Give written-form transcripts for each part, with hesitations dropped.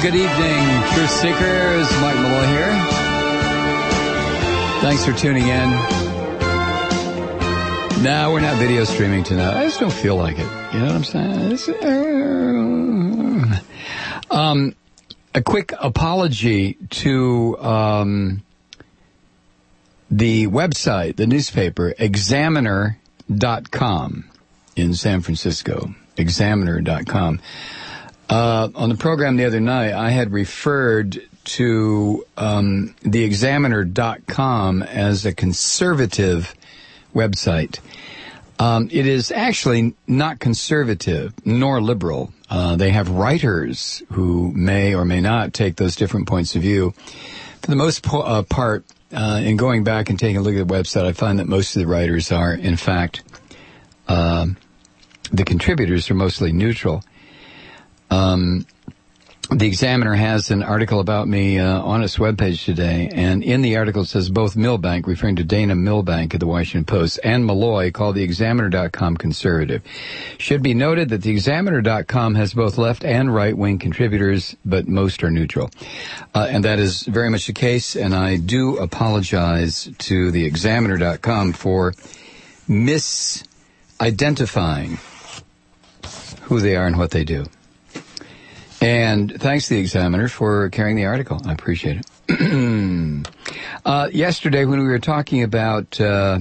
Good evening, Truth Seekers. Mike Malloy here. Thanks for tuning in. No, we're not video streaming tonight. I just don't feel like it. You know what I'm saying? A quick apology to the website, the newspaper, Examiner.com in San Francisco. Examiner.com. On the program the other night, I had referred to the Examiner.com as a conservative website. It is actually not conservative nor liberal. They have writers who may or may not take those different points of view. For the most part, in going back and taking a look at the website, I find that most of the writers are, in fact, the contributors are mostly neutral. The Examiner has an article about me on its webpage today, and in the article it says both Milbank, referring to Dana Milbank of the Washington Post, and Malloy call the Examiner.com conservative. Should be noted that the Examiner.com has both left and right-wing contributors, but most are neutral. And that is very much the case, and I do apologize to the Examiner.com for misidentifying who they are and what they do. And thanks to the Examiner for carrying the article. I appreciate it. Yesterday, when we were talking about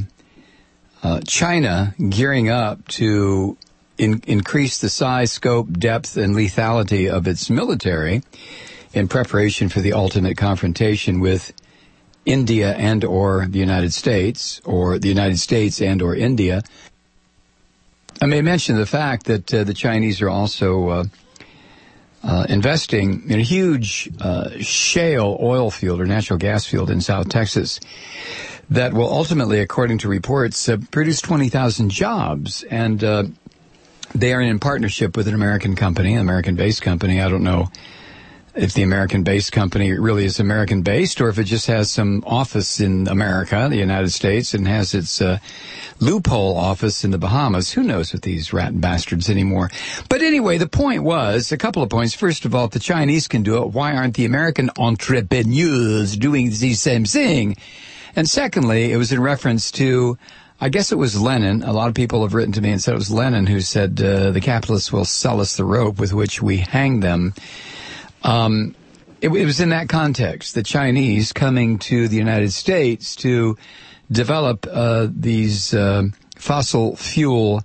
China gearing up to increase the size, scope, depth, and lethality of its military in preparation for the ultimate confrontation with India and or the United States, or the United States and or India, I may mention the fact that the Chinese are also investing in a huge shale oil field or natural gas field in South Texas that will ultimately, according to reports, produce 20,000 jobs. And they are in partnership with an American company, an American-based company. I don't know if the American-based company really is American-based or if it just has some office in America, the United States, and has its loophole office in the Bahamas. Who knows with these rat bastards anymore? But anyway, the point was, a couple of points. First of all, if the Chinese can do it, why aren't the American entrepreneurs doing the same thing? And secondly, it was in reference to, I guess it was Lenin. A lot of people have written to me and said it was Lenin who said, the capitalists will sell us the rope with which we hang them. It was in that context, the Chinese coming to the United States to develop these fossil fuel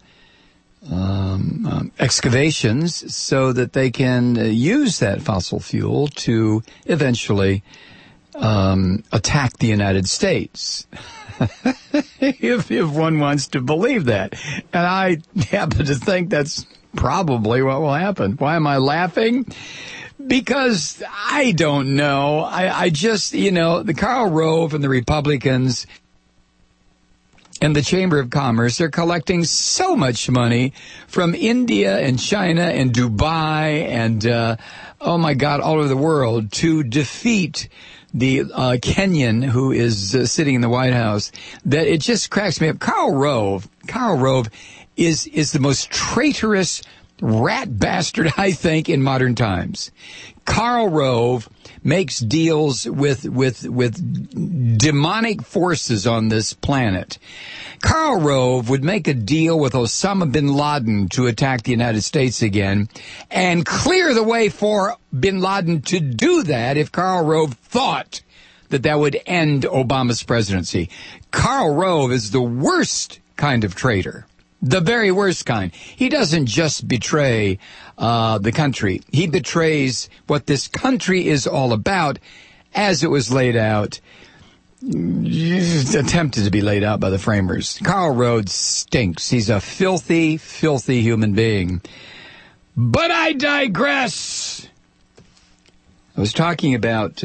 excavations so that they can use that fossil fuel to eventually attack the United States. if one wants to believe that. And I happen to think that's probably what will happen. Why am I laughing? Because I don't know. I just, the Karl Rove and the Republicans and the Chamber of Commerce are collecting so much money from India and China and Dubai and, oh my God, all over the world to defeat the Kenyan who is sitting in the White House, that it just cracks me up. Karl Rove is the most traitorous rat bastard, I think, in modern times. Karl Rove makes deals with demonic forces on this planet. Karl Rove would make a deal with Osama bin Laden to attack the United States again and clear the way for bin Laden to do that if Karl Rove thought that would end Obama's presidency. Karl Rove is the worst kind of traitor. The very worst kind. He doesn't just betray the country. He betrays what this country is all about as it was laid out, attempted to be laid out by the framers. Karl Rove stinks. He's a filthy, filthy human being. But I digress. I was talking about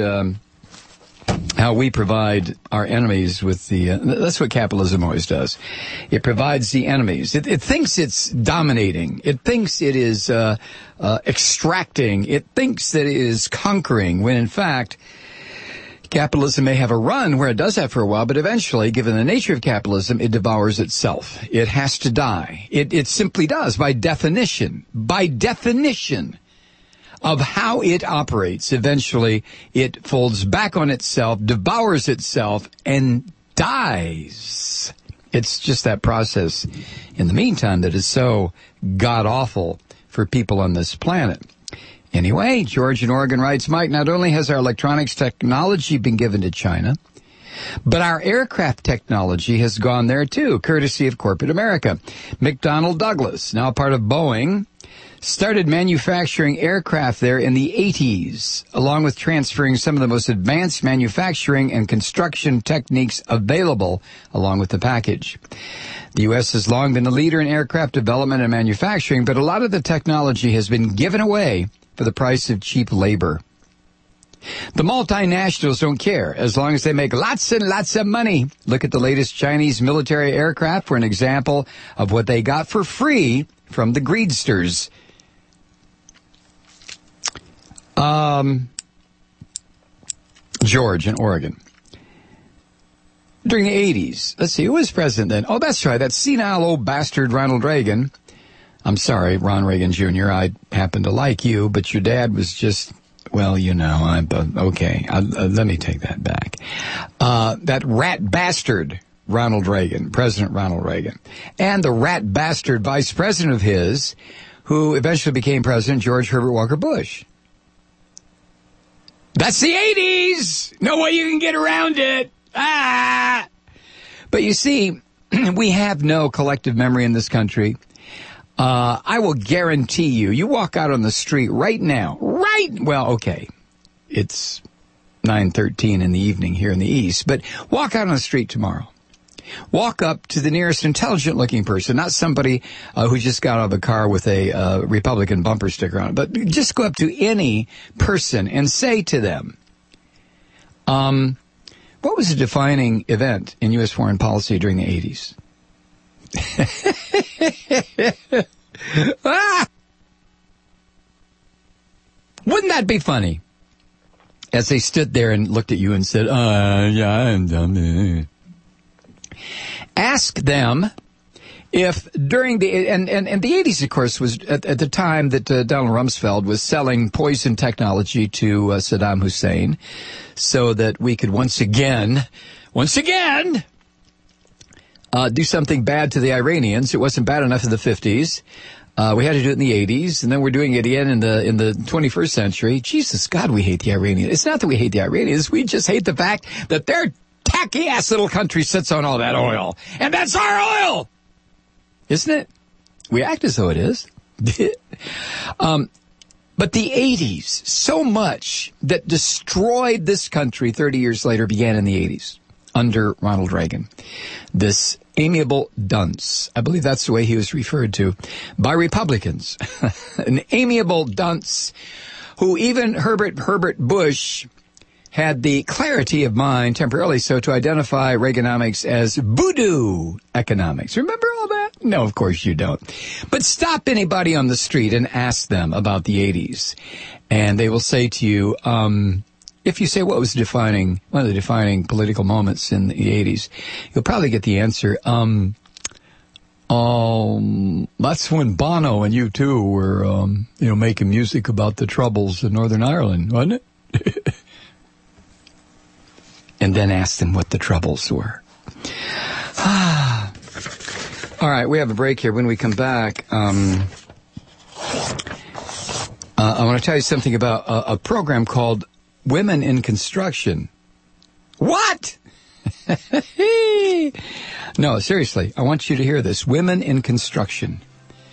how we provide our enemies with that's what capitalism always does. It provides the enemies. It thinks it's dominating. It thinks it is extracting. It thinks that it is conquering, when in fact, capitalism may have a run where it does that for a while, but eventually, given the nature of capitalism, it devours itself. It has to die. It simply does, by definition. By definition. of how it operates. Eventually, it folds back on itself, devours itself, and dies. It's just that process in the meantime that is so god-awful for people on this planet. Anyway, George in Oregon writes, Mike, not only has our electronics technology been given to China, but our aircraft technology has gone there too, courtesy of corporate America. McDonnell Douglas, now part of Boeing, started manufacturing aircraft there in the 80s, along with transferring some of the most advanced manufacturing and construction techniques available along with the package. The U.S. has long been a leader in aircraft development and manufacturing, but a lot of the technology has been given away for the price of cheap labor. The multinationals don't care as long as they make lots and lots of money. Look at the latest Chinese military aircraft for an example of what they got for free from the greedsters. George in Oregon. During the 80s, let's see, who was president then? Oh, that's right, that senile old bastard Ronald Reagan. I'm sorry, Ron Reagan Jr., I happen to like you, but your dad was just... Well, you know, okay, let me take that back. That rat bastard, Ronald Reagan, President Ronald Reagan, and the rat bastard vice president of his, who eventually became President, George Herbert Walker Bush. That's the 80s! No way you can get around it! Ah! But you see, we have no collective memory in this country. I will guarantee you walk out on the street right now, well, okay, it's 9:13 in the evening here in the East, but walk out on the street tomorrow. Walk up to the nearest intelligent-looking person, not somebody who just got out of a car with a Republican bumper sticker on it, but just go up to any person and say to them, what was a defining event in U.S. foreign policy during the 80s? Ah! Wouldn't that be funny? As they stood there and looked at you and said, yeah, I'm dumb. Ask them if during the, and the 80s, of course, was at the time that Donald Rumsfeld was selling poison technology to Saddam Hussein so that we could once again, do something bad to the Iranians. It wasn't bad enough in the 50s. We had to do it in the 80s, and then we're doing it again in the 21st century. Jesus, God, we hate the Iranians. It's not that we hate the Iranians. We just hate the fact that their tacky-ass little country sits on all that oil. And that's our oil! Isn't it? We act as though it is. But the 80s, so much that destroyed this country 30 years later began in the 80s under Ronald Reagan. This amiable dunce, I believe that's the way he was referred to by Republicans. An amiable dunce who even Herbert Bush had the clarity of mind, temporarily so, to identify Reaganomics as voodoo economics. Remember all that? No, of course you don't. But stop anybody on the street and ask them about the 80s. And they will say to you, if you say what was one of the defining political moments in the 80s, you'll probably get the answer, that's when Bono and U2 were, making music about the Troubles in Northern Ireland, wasn't it? And then ask them what the Troubles were. All right, we have a break here. When we come back, I want to tell you something about a program called Women in Construction. What? No, seriously, I want you to hear this. Women in Construction.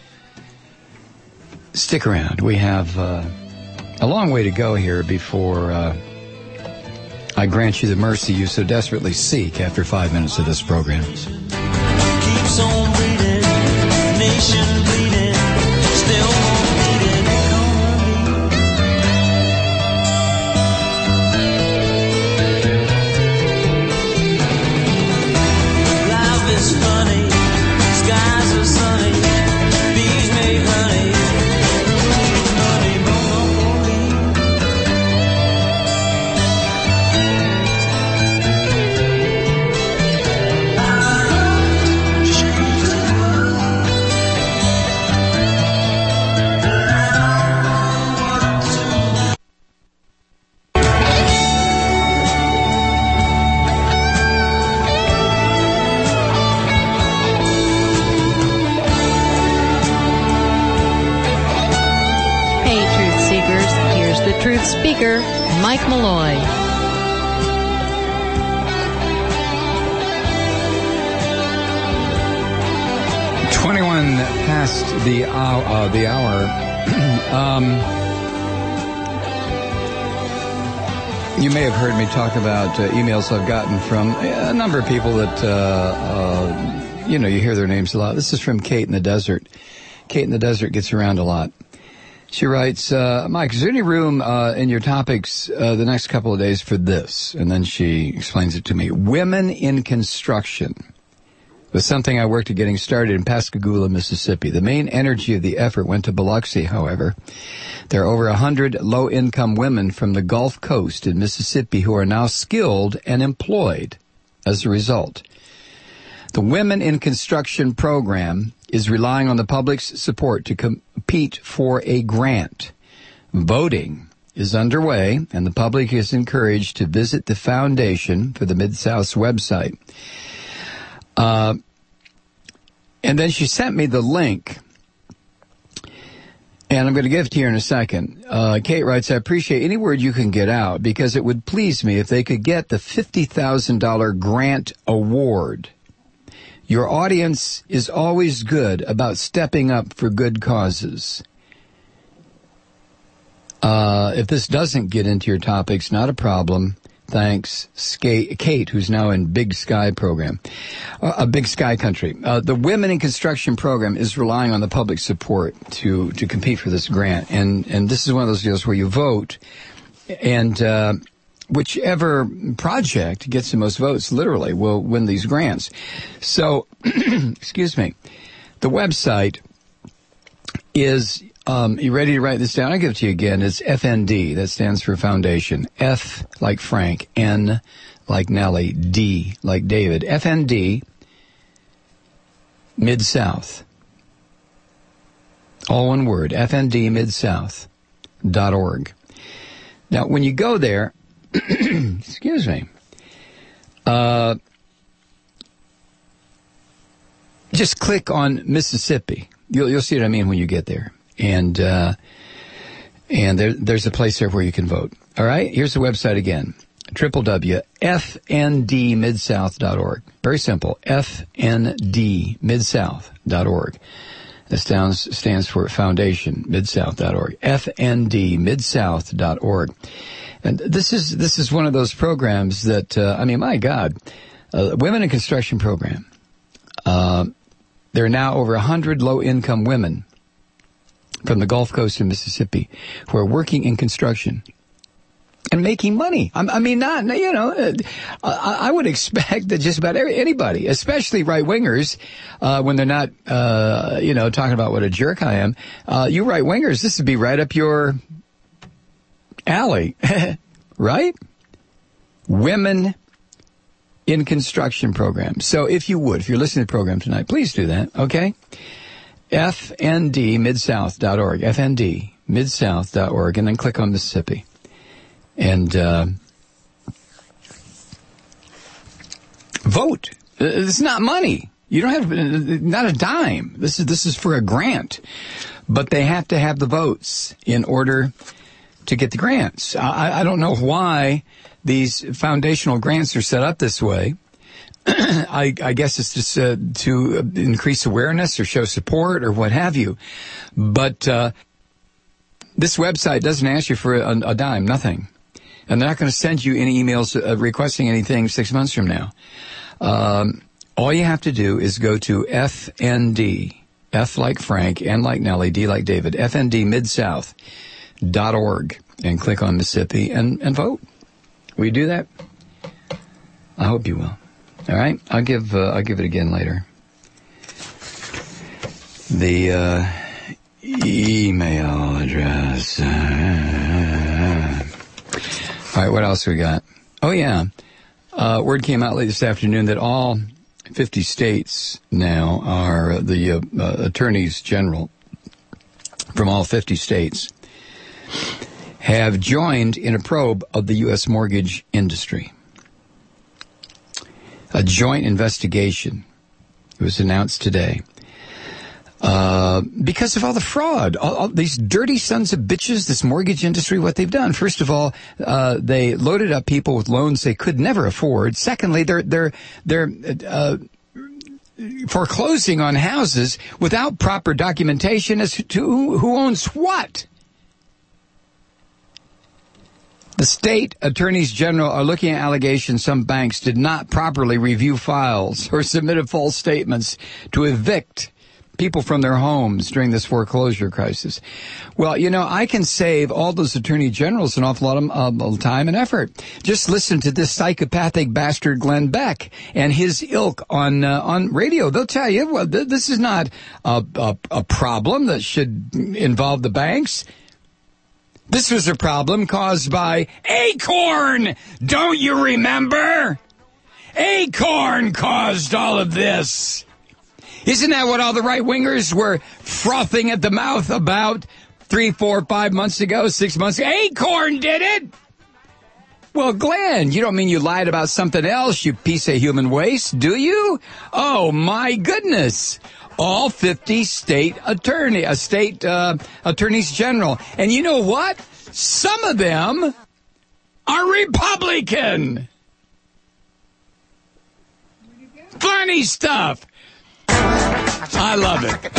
Stick around. We have a long way to go here before I grant you the mercy you so desperately seek after 5 minutes of this program. Keeps on bleeding, nation bleeding, still bleeding economy. Life is funny, skies are sunny, bees make honey, money, Truth speaker, Mike Malloy. 21 past the hour. You may have heard me talk about emails I've gotten from a number of people that, you hear their names a lot. This is from Kate in the Desert. Kate in the Desert gets around a lot. She writes, Mike, is there any room in your topics the next couple of days for this? And then she explains it to me. Women in construction was something I worked at getting started in Pascagoula, Mississippi. The main energy of the effort went to Biloxi, however. There are over 100 low-income women from the Gulf Coast in Mississippi who are now skilled and employed as a result. The Women in Construction program is relying on the public's support to compete for a grant. Voting is underway, and the public is encouraged to visit the Foundation for the Mid-South's website. And then she sent me the link, and I'm going to give it to you in a second. Kate writes, I appreciate any word you can get out because it would please me if they could get the $50,000 grant award. Your audience is always good about stepping up for good causes. If this doesn't get into your topics, not a problem. Thanks, Kate, who's now in Big Sky program, Big Sky Country. The Women in Construction program is relying on the public support to compete for this grant, and this is one of those deals where you vote, and whichever project gets the most votes, literally, will win these grants. So, excuse me, the website is. You ready to write this down? I'll give it to you again. It's FND. That stands for Foundation. F like Frank. N like Nellie. D like David. FND Mid-South. All one word. FNDMidSouth.org. Now, when you go there, excuse me, just click on Mississippi. You'll see what I mean when you get there. And there's a place there where you can vote. All right? Here's the website again. www.fndmidsouth.org. Very simple. fndmidsouth.org. That stands for Foundation, midsouth.org. fndmidsouth.org. And this is one of those programs that, my God, Women in Construction program. There are now over 100 low-income women from the Gulf Coast of Mississippi who are working in construction and making money. I would expect that just about anybody, especially right-wingers, when they're not, talking about what a jerk I am, you right-wingers, this would be right up your alley, right? Women in Construction program. So if you're listening to the program tonight, please do that, okay? fndmidsouth.org, fndmidsouth.org, and then click on Mississippi. And vote. It's not money. You don't have, not a dime. This is for a grant. But they have to have the votes in order to get the grants. I don't know why these foundational grants are set up this way. I guess it's just to increase awareness or show support or what have you. But this website doesn't ask you for a dime, nothing. And they're not going to send you any emails requesting anything 6 months from now. All you have to do is go to FND, F like Frank, N like Nellie, D like David, fndmidsouth.org, and click on Mississippi and vote. Will you do that? I hope you will. All right, I'll give it again later. The email address. All right, what else we got? Oh yeah, word came out late this afternoon that all 50 states now are the attorneys general from all 50 states have joined in a probe of the U.S. mortgage industry. A joint investigation. It was announced today. because of all the fraud, all these dirty sons of bitches, this mortgage industry, what they've done. First of all, they loaded up people with loans they could never afford. Secondly, they're foreclosing on houses without proper documentation as to who owns what. The state attorneys general are looking at allegations some banks did not properly review files or submitted false statements to evict people from their homes during this foreclosure crisis. Well, you know, I can save all those attorney generals an awful lot of time and effort. Just listen to this psychopathic bastard Glenn Beck and his ilk on radio. They'll tell you, well, this is not a problem that should involve the banks. This was a problem caused by Acorn. Don't you remember? Acorn caused all of this. Isn't that what all the right-wingers were frothing at the mouth about 3, 4, 5 months ago, 6 months ago? Acorn did it! Well, Glenn, you don't mean you lied about something else, you piece of human waste, do you? Oh, my goodness. All 50 state attorneys general. And you know what? Some of them are Republican. Funny stuff. I love it.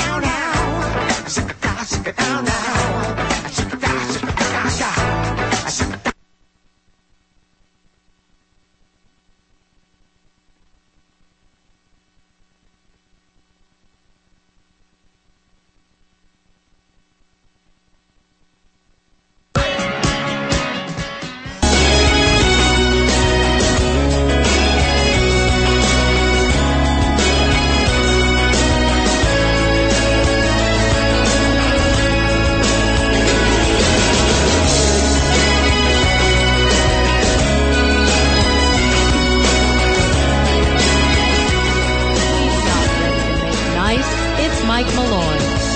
Mike Malloy.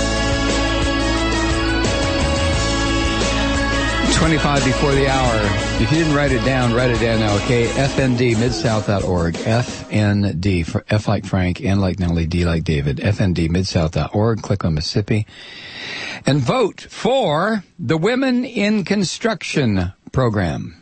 25 before the hour. If you didn't write it down now, okay? FNDMidSouth.org. FND. F like Frank, N like Nellie, D like David. FNDMidSouth.org. Click on Mississippi. And vote for the Women in Construction program.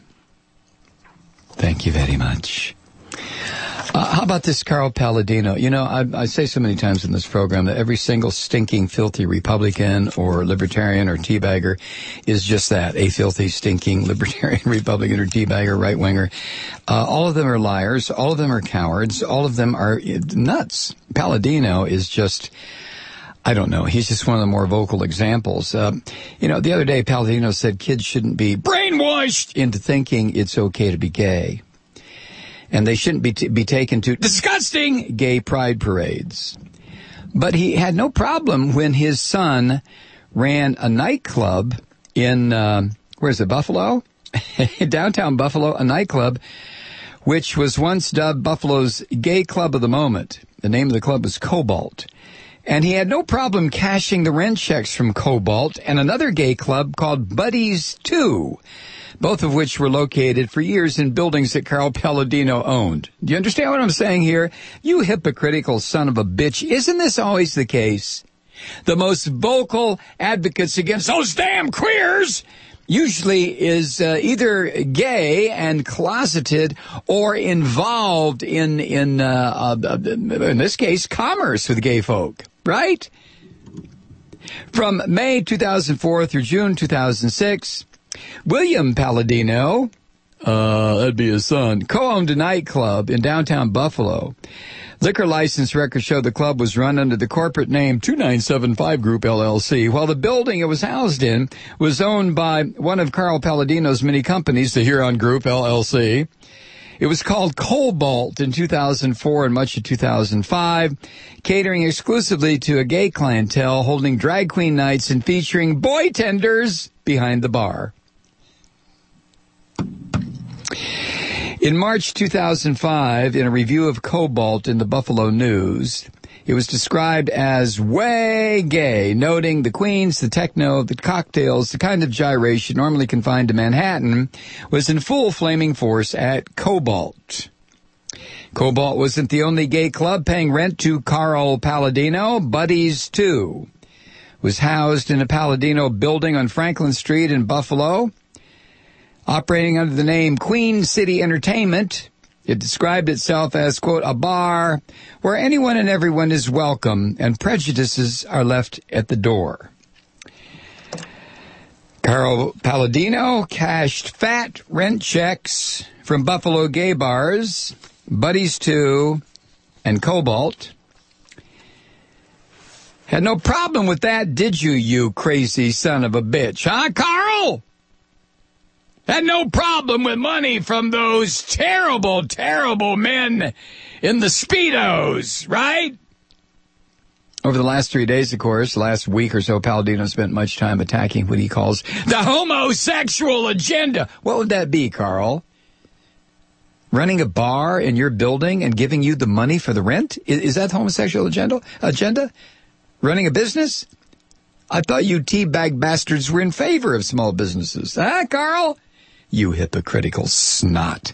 Thank you very much. How about this Carl Palladino? You know, I say so many times in this program that every single stinking, filthy Republican or Libertarian or teabagger is just that, a filthy, stinking Libertarian, Republican or teabagger, right-winger. All of them are liars. All of them are cowards. All of them are nuts. Palladino is just... I don't know. He's just one of the more vocal examples. You know, the other day, Palladino said kids shouldn't be brainwashed into thinking it's okay to be gay. And they shouldn't be taken to disgusting gay pride parades. But he had no problem when his son ran a nightclub in, Buffalo? Downtown Buffalo, a nightclub, which was once dubbed Buffalo's gay club of the moment. The name of the club was Cobalt. And he had no problem cashing the rent checks from Cobalt and another gay club called Buddies 2, both of which were located for years in buildings that Carl Palladino owned. Do you understand what I'm saying here? You hypocritical son of a bitch. Isn't this always the case? The most vocal advocates against those damn queers usually is either gay and closeted or involved in this case, commerce with gay folk, right? From May 2004 through June 2006, William Palladino, that'd be his son, co-owned a nightclub in downtown Buffalo. Liquor license records show the club was run under the corporate name 2975 Group LLC, while the building it was housed in was owned by one of Carl Palladino's many companies, the Huron Group LLC. It was called Cobalt in 2004 and much of 2005, catering exclusively to a gay clientele, holding drag queen nights and featuring boy tenders behind the bar. In March 2005, in a review of Cobalt in the Buffalo News, it was described as way gay, noting the queens, the techno, the cocktails, the kind of gyration normally confined to Manhattan was in full flaming force at Cobalt. Cobalt wasn't the only gay club paying rent to Carl Palladino. Buddies 2 was housed in a Palladino building on Franklin Street in Buffalo, operating under the name Queen City Entertainment. It described itself as, quote, a bar where anyone and everyone is welcome and prejudices are left at the door. Carl Palladino cashed fat rent checks from Buffalo gay bars, Buddies 2, and Cobalt. Had no problem with that, did you, you crazy son of a bitch, huh, Carl? Had no problem with money from those terrible, terrible men in the Speedos, right? Over the last 3 days, of course, last week or so, Palladino spent much time attacking what he calls the homosexual agenda. What would that be, Carl? Running a bar in your building and giving you the money for the rent? Is that the homosexual agenda? Running a business? I thought you teabag bastards were in favor of small businesses. Huh, Carl? You hypocritical snot.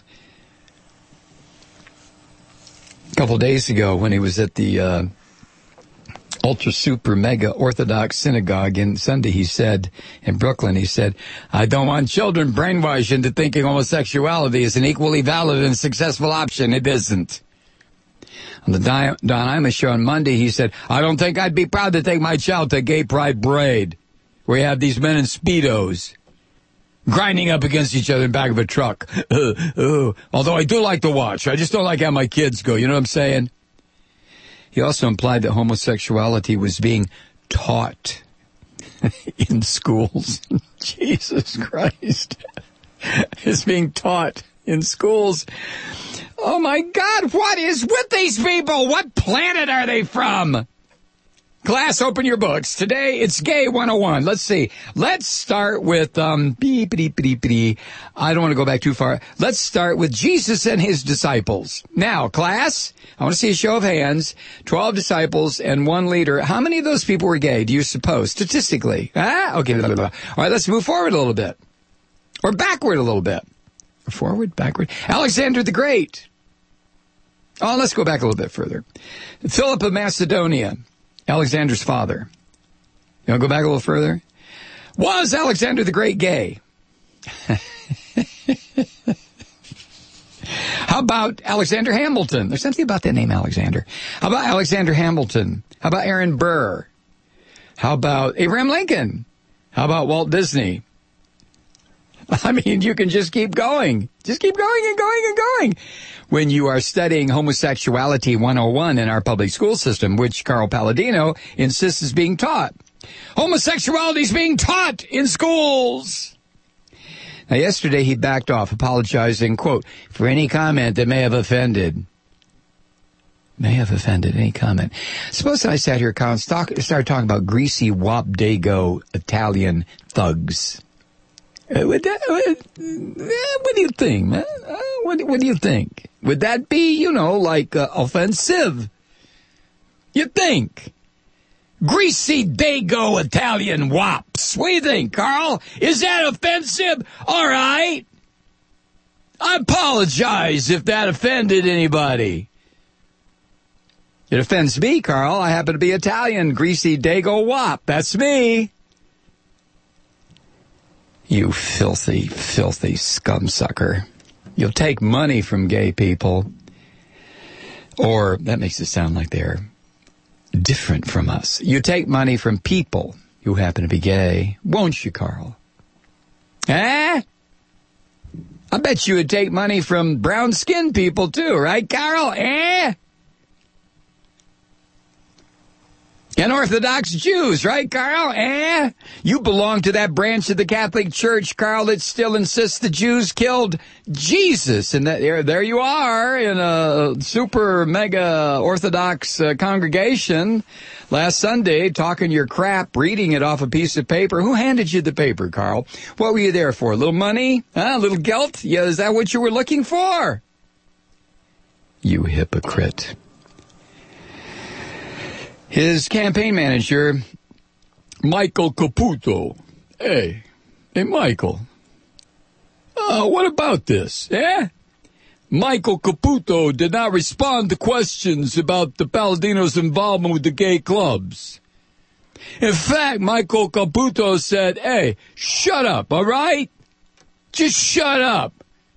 A couple days ago when he was at the ultra super mega Orthodox synagogue in Sunday, he said, in Brooklyn, he said, I don't want children brainwashed into thinking homosexuality is an equally valid and successful option. It isn't. On the Don Imus show on Monday, he said, I don't think I'd be proud to take my child to a gay pride parade where you have these men in Speedos grinding up against each other in the back of a truck. Although I do like to watch. I just don't like how my kids go. You know what I'm saying? He also implied that homosexuality was being taught in schools. Jesus Christ. It's being taught in schools. Oh, my God. What is with these people? What planet are they from? Class, open your books. Today, it's Gay 101. Let's see. Let's start with, I don't want to go back too far. Let's start with Jesus and his disciples. Now, class, I want to see a show of hands. 12 disciples and 1 leader. How many of those people were gay, do you suppose, statistically? Okay. Blah, blah, blah. All right, let's move forward a little bit. Or backward a little bit. Forward, backward. Alexander the Great. Oh, let's go back a little bit further. Philip of Macedonia. Alexander's father. You want to go back a little further? Was Alexander the Great gay? How about Alexander Hamilton? There's something about that name, Alexander. How about Alexander Hamilton? How about Aaron Burr? How about Abraham Lincoln? How about Walt Disney? I mean, you can just keep going. Just keep going and going and going. When you are studying homosexuality 101 in our public school system, which Carl Palladino insists is being taught. Homosexuality is being taught in schools. Now, yesterday he backed off, apologizing, quote, for any comment that may have offended. May have offended any comment. Suppose I sat here, Colin, started talking about greasy Wapdago Italian thugs. What do you think, man? What do you think? Would that be, offensive? You think? Greasy Dago Italian wops. What do you think, Carl? Is that offensive? All right. I apologize if that offended anybody. It offends me, Carl. I happen to be Italian. Greasy Dago wop. That's me. You filthy, filthy scumsucker. You'll take money from gay people. Or, that makes it sound like they're different from us. You take money from people who happen to be gay, won't you, Carl? I bet you would take money from brown-skinned people, too, right, Carl? And Orthodox Jews, right, Carl? You belong to that branch of the Catholic Church, Carl, that still insists the Jews killed Jesus. And there you are in a super mega Orthodox congregation last Sunday talking your crap, reading it off a piece of paper. Who handed you the paper, Carl? What were you there for? A little money? A little guilt? Yeah, is that what you were looking for? You hypocrite. His campaign manager, Michael Caputo. Hey, Michael. What about this? Michael Caputo did not respond to questions about the Palladino's involvement with the gay clubs. In fact, Michael Caputo said, hey, shut up, all right? Just shut up.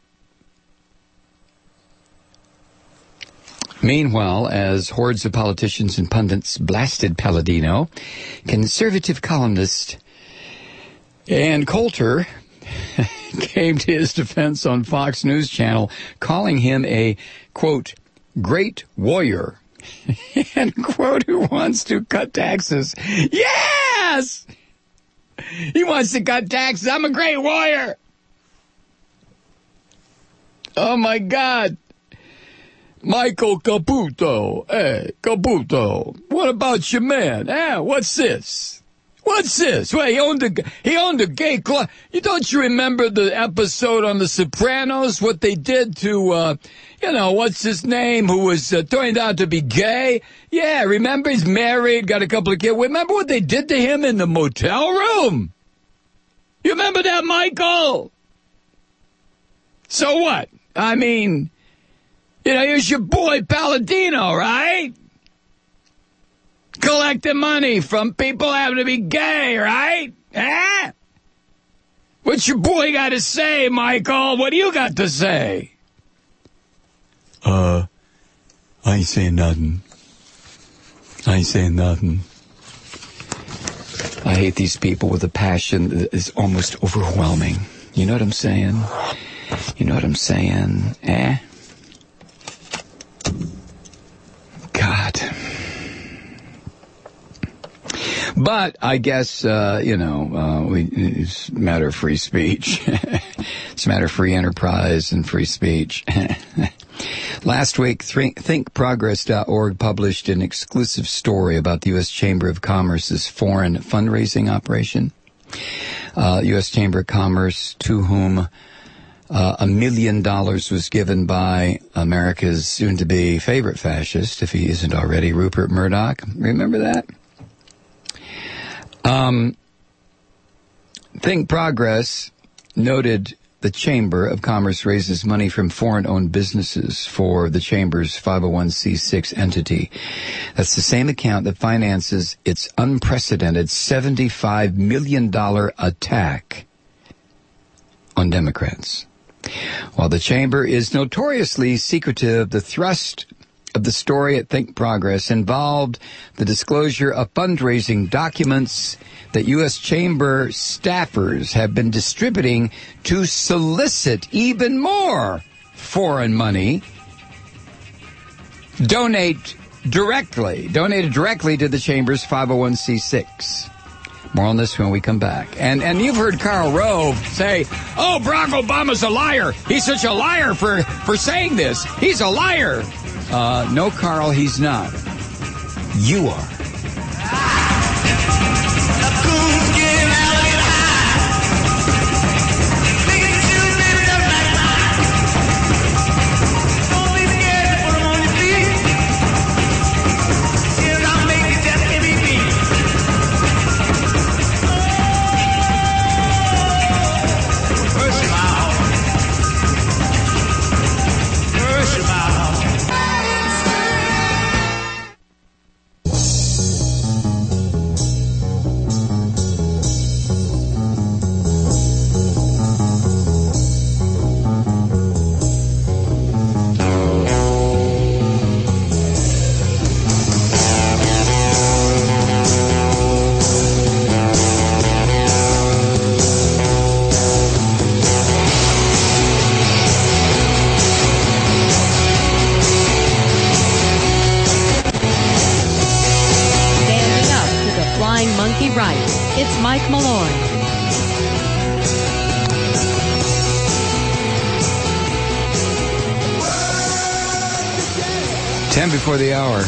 Meanwhile, as hordes of politicians and pundits blasted Palladino, conservative columnist Ann Coulter came to his defense on Fox News Channel, calling him a, quote, great warrior, and, quote, who wants to cut taxes. Yes! He wants to cut taxes. I'm a great warrior. Oh, my God. Michael Caputo. Hey, Caputo. What about your man? What's this? What's this? Well, he owned a gay club. Don't you remember the episode on The Sopranos? What they did to, what's his name, who was turned out to be gay? Yeah, remember he's married, got a couple of kids. Remember what they did to him in the motel room? You remember that, Michael? So what? I mean, here's your boy Palladino, right? Collecting money from people having to be gay, right? What's your boy got to say, Michael? What do you got to say? I ain't saying nothing. I ain't saying nothing. I hate these people with a passion that is almost overwhelming. You know what I'm saying? You know what I'm saying? God. But I guess, it's a matter of free speech. It's a matter of free enterprise and free speech. Last week, ThinkProgress.org published an exclusive story about the U.S. Chamber of Commerce's foreign fundraising operation. U.S. Chamber of Commerce, to whom $1 million was given by America's soon-to-be favorite fascist, if he isn't already, Rupert Murdoch. Remember that? Think Progress noted the Chamber of Commerce raises money from foreign-owned businesses for the Chamber's 501c6 entity. That's the same account that finances its unprecedented $75 million attack on Democrats. While the Chamber is notoriously secretive, the thrust of the story at Think Progress involved the disclosure of fundraising documents that U.S. Chamber staffers have been distributing to solicit even more foreign money donated directly to the Chamber's 501c6. More on this when we come back. And you've heard Karl Rove say, oh, Barack Obama's a liar. He's such a liar for saying this. He's a liar. No, Carl, he's not. You are. It's Mike Malloy. 10 before the hour.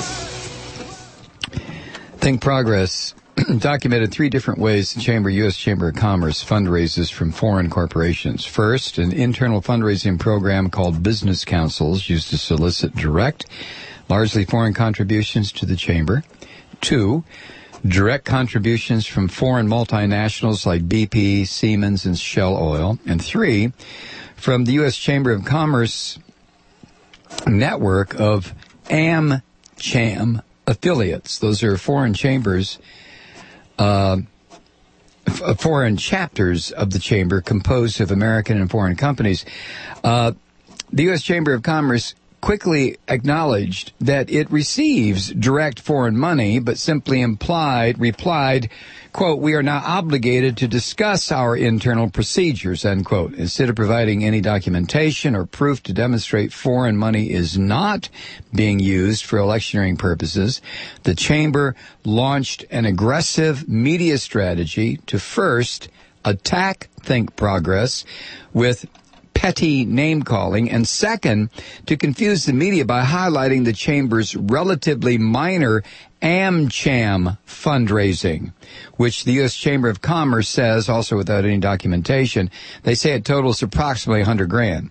Think Progress documented 3 different ways the U.S. Chamber of Commerce fundraises from foreign corporations. First, an internal fundraising program called Business Councils used to solicit direct, largely foreign contributions to the Chamber. 2, direct contributions from foreign multinationals like BP, Siemens, and Shell Oil. And 3, from the U.S. Chamber of Commerce network of AmCham affiliates. Those are foreign chambers foreign chapters of the chamber composed of American and foreign companies. The U.S. Chamber of Commerce quickly acknowledged that it receives direct foreign money, but simply replied, quote, "We are now obligated to discuss our internal procedures," unquote. Instead of providing any documentation or proof to demonstrate foreign money is not being used for electioneering purposes, the chamber launched an aggressive media strategy to first attack Think Progress with petty name-calling, and second, to confuse the media by highlighting the chamber's relatively minor AmCham fundraising, which the U.S. Chamber of Commerce says, also without any documentation, they say it totals approximately $100,000.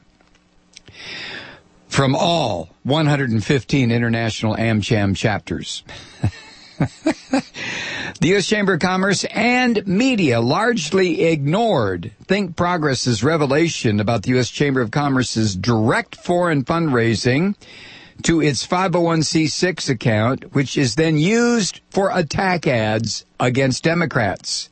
From all 115 international AmCham chapters. The U.S. Chamber of Commerce and media largely ignored Think Progress's revelation about the U.S. Chamber of Commerce's direct foreign fundraising to its 501c6 account, which is then used for attack ads against Democrats.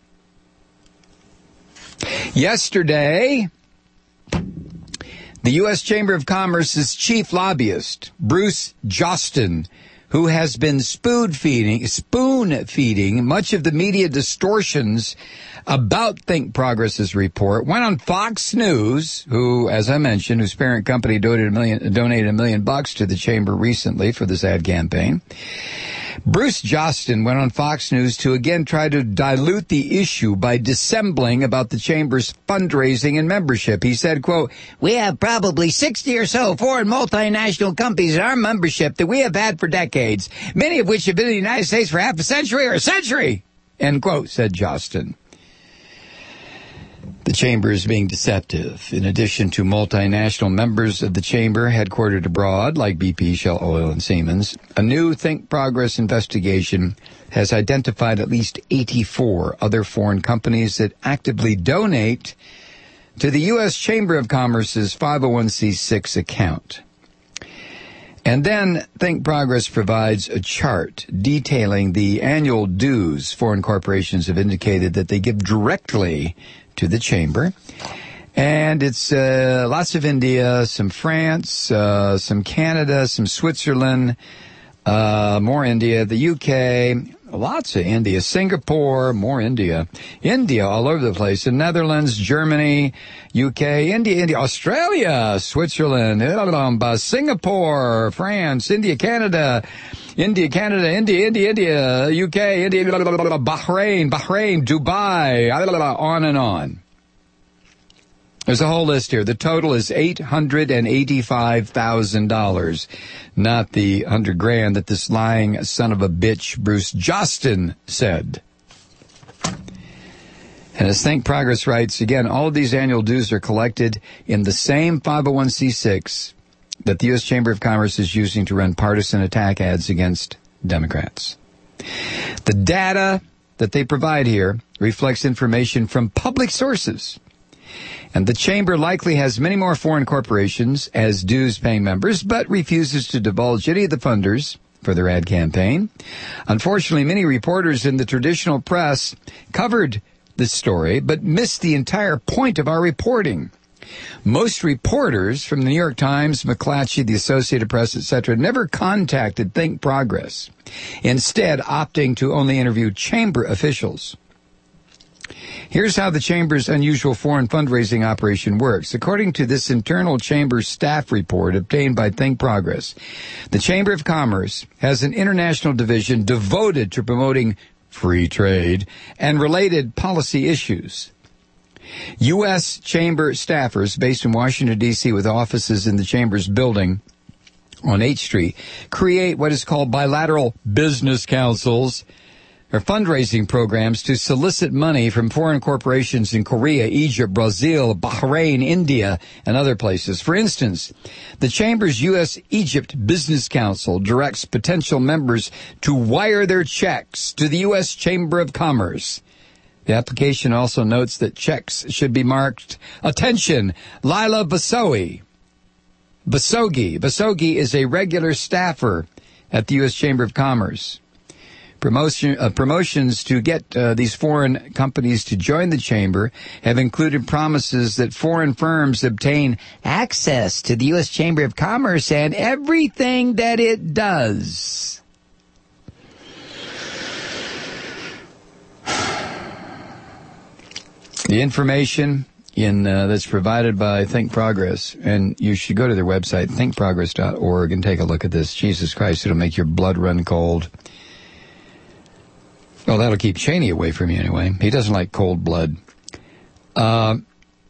Yesterday, the U.S. Chamber of Commerce's chief lobbyist, Bruce Jostin, who has been spoon-feeding much of the media distortions about Think Progress's report, went on Fox News, who, as I mentioned, whose parent company donated $1 million to the chamber recently for this ad campaign. Bruce Jostin went on Fox News to again try to dilute the issue by dissembling about the chamber's fundraising and membership. He said, quote, "We have probably 60 or so foreign multinational companies in our membership that we have had for decades, many of which have been in the United States for half a century or a century," end quote, said Jostin. The chamber is being deceptive. In addition to multinational members of the chamber headquartered abroad, like BP, Shell Oil, and Siemens, a new Think Progress investigation has identified at least 84 other foreign companies that actively donate to the U.S. Chamber of Commerce's 501c6 account. And then Think Progress provides a chart detailing the annual dues foreign corporations have indicated that they give directly to the chamber. And it's lots of India, some France, some Canada, some Switzerland, more India, the UK, lots of India, Singapore, more India all over the place, the Netherlands, Germany, UK, India, Australia, Switzerland, Singapore, France, India, Canada, UK, India, Bahrain, Dubai, on and on. There's a whole list here. The total is $885,000, not the $100,000 that this lying son of a bitch Bruce Jostin said. And as Think Progress writes, again, all of these annual dues are collected in the same 501c6 that the U.S. Chamber of Commerce is using to run partisan attack ads against Democrats. The data that they provide here reflects information from public sources. And the chamber likely has many more foreign corporations as dues-paying members, but refuses to divulge any of the funders for their ad campaign. Unfortunately, many reporters in the traditional press covered this story, but missed the entire point of our reporting. Most reporters from the New York Times, McClatchy, the Associated Press, etc., never contacted Think Progress, instead opting to only interview chamber officials. Here's how the chamber's unusual foreign fundraising operation works. According to this internal chamber staff report obtained by Think Progress, the Chamber of Commerce has an international division devoted to promoting free trade and related policy issues. U.S. Chamber staffers based in Washington, D.C., with offices in the Chamber's building on 8th Street, create what is called bilateral business councils or fundraising programs to solicit money from foreign corporations in Korea, Egypt, Brazil, Bahrain, India, and other places. For instance, the Chamber's U.S.-Egypt Business Council directs potential members to wire their checks to the U.S. Chamber of Commerce. The application also notes that checks should be marked, attention, Lila Basogi. Basogi is a regular staffer at the U.S. Chamber of Commerce. Promotions to get these foreign companies to join the chamber have included promises that foreign firms obtain access to the U.S. Chamber of Commerce and everything that it does. The information that's provided by Think Progress, and you should go to their website, thinkprogress.org, and take a look at this. Jesus Christ, it'll make your blood run cold. Well, that'll keep Cheney away from you anyway. He doesn't like cold blood. Again,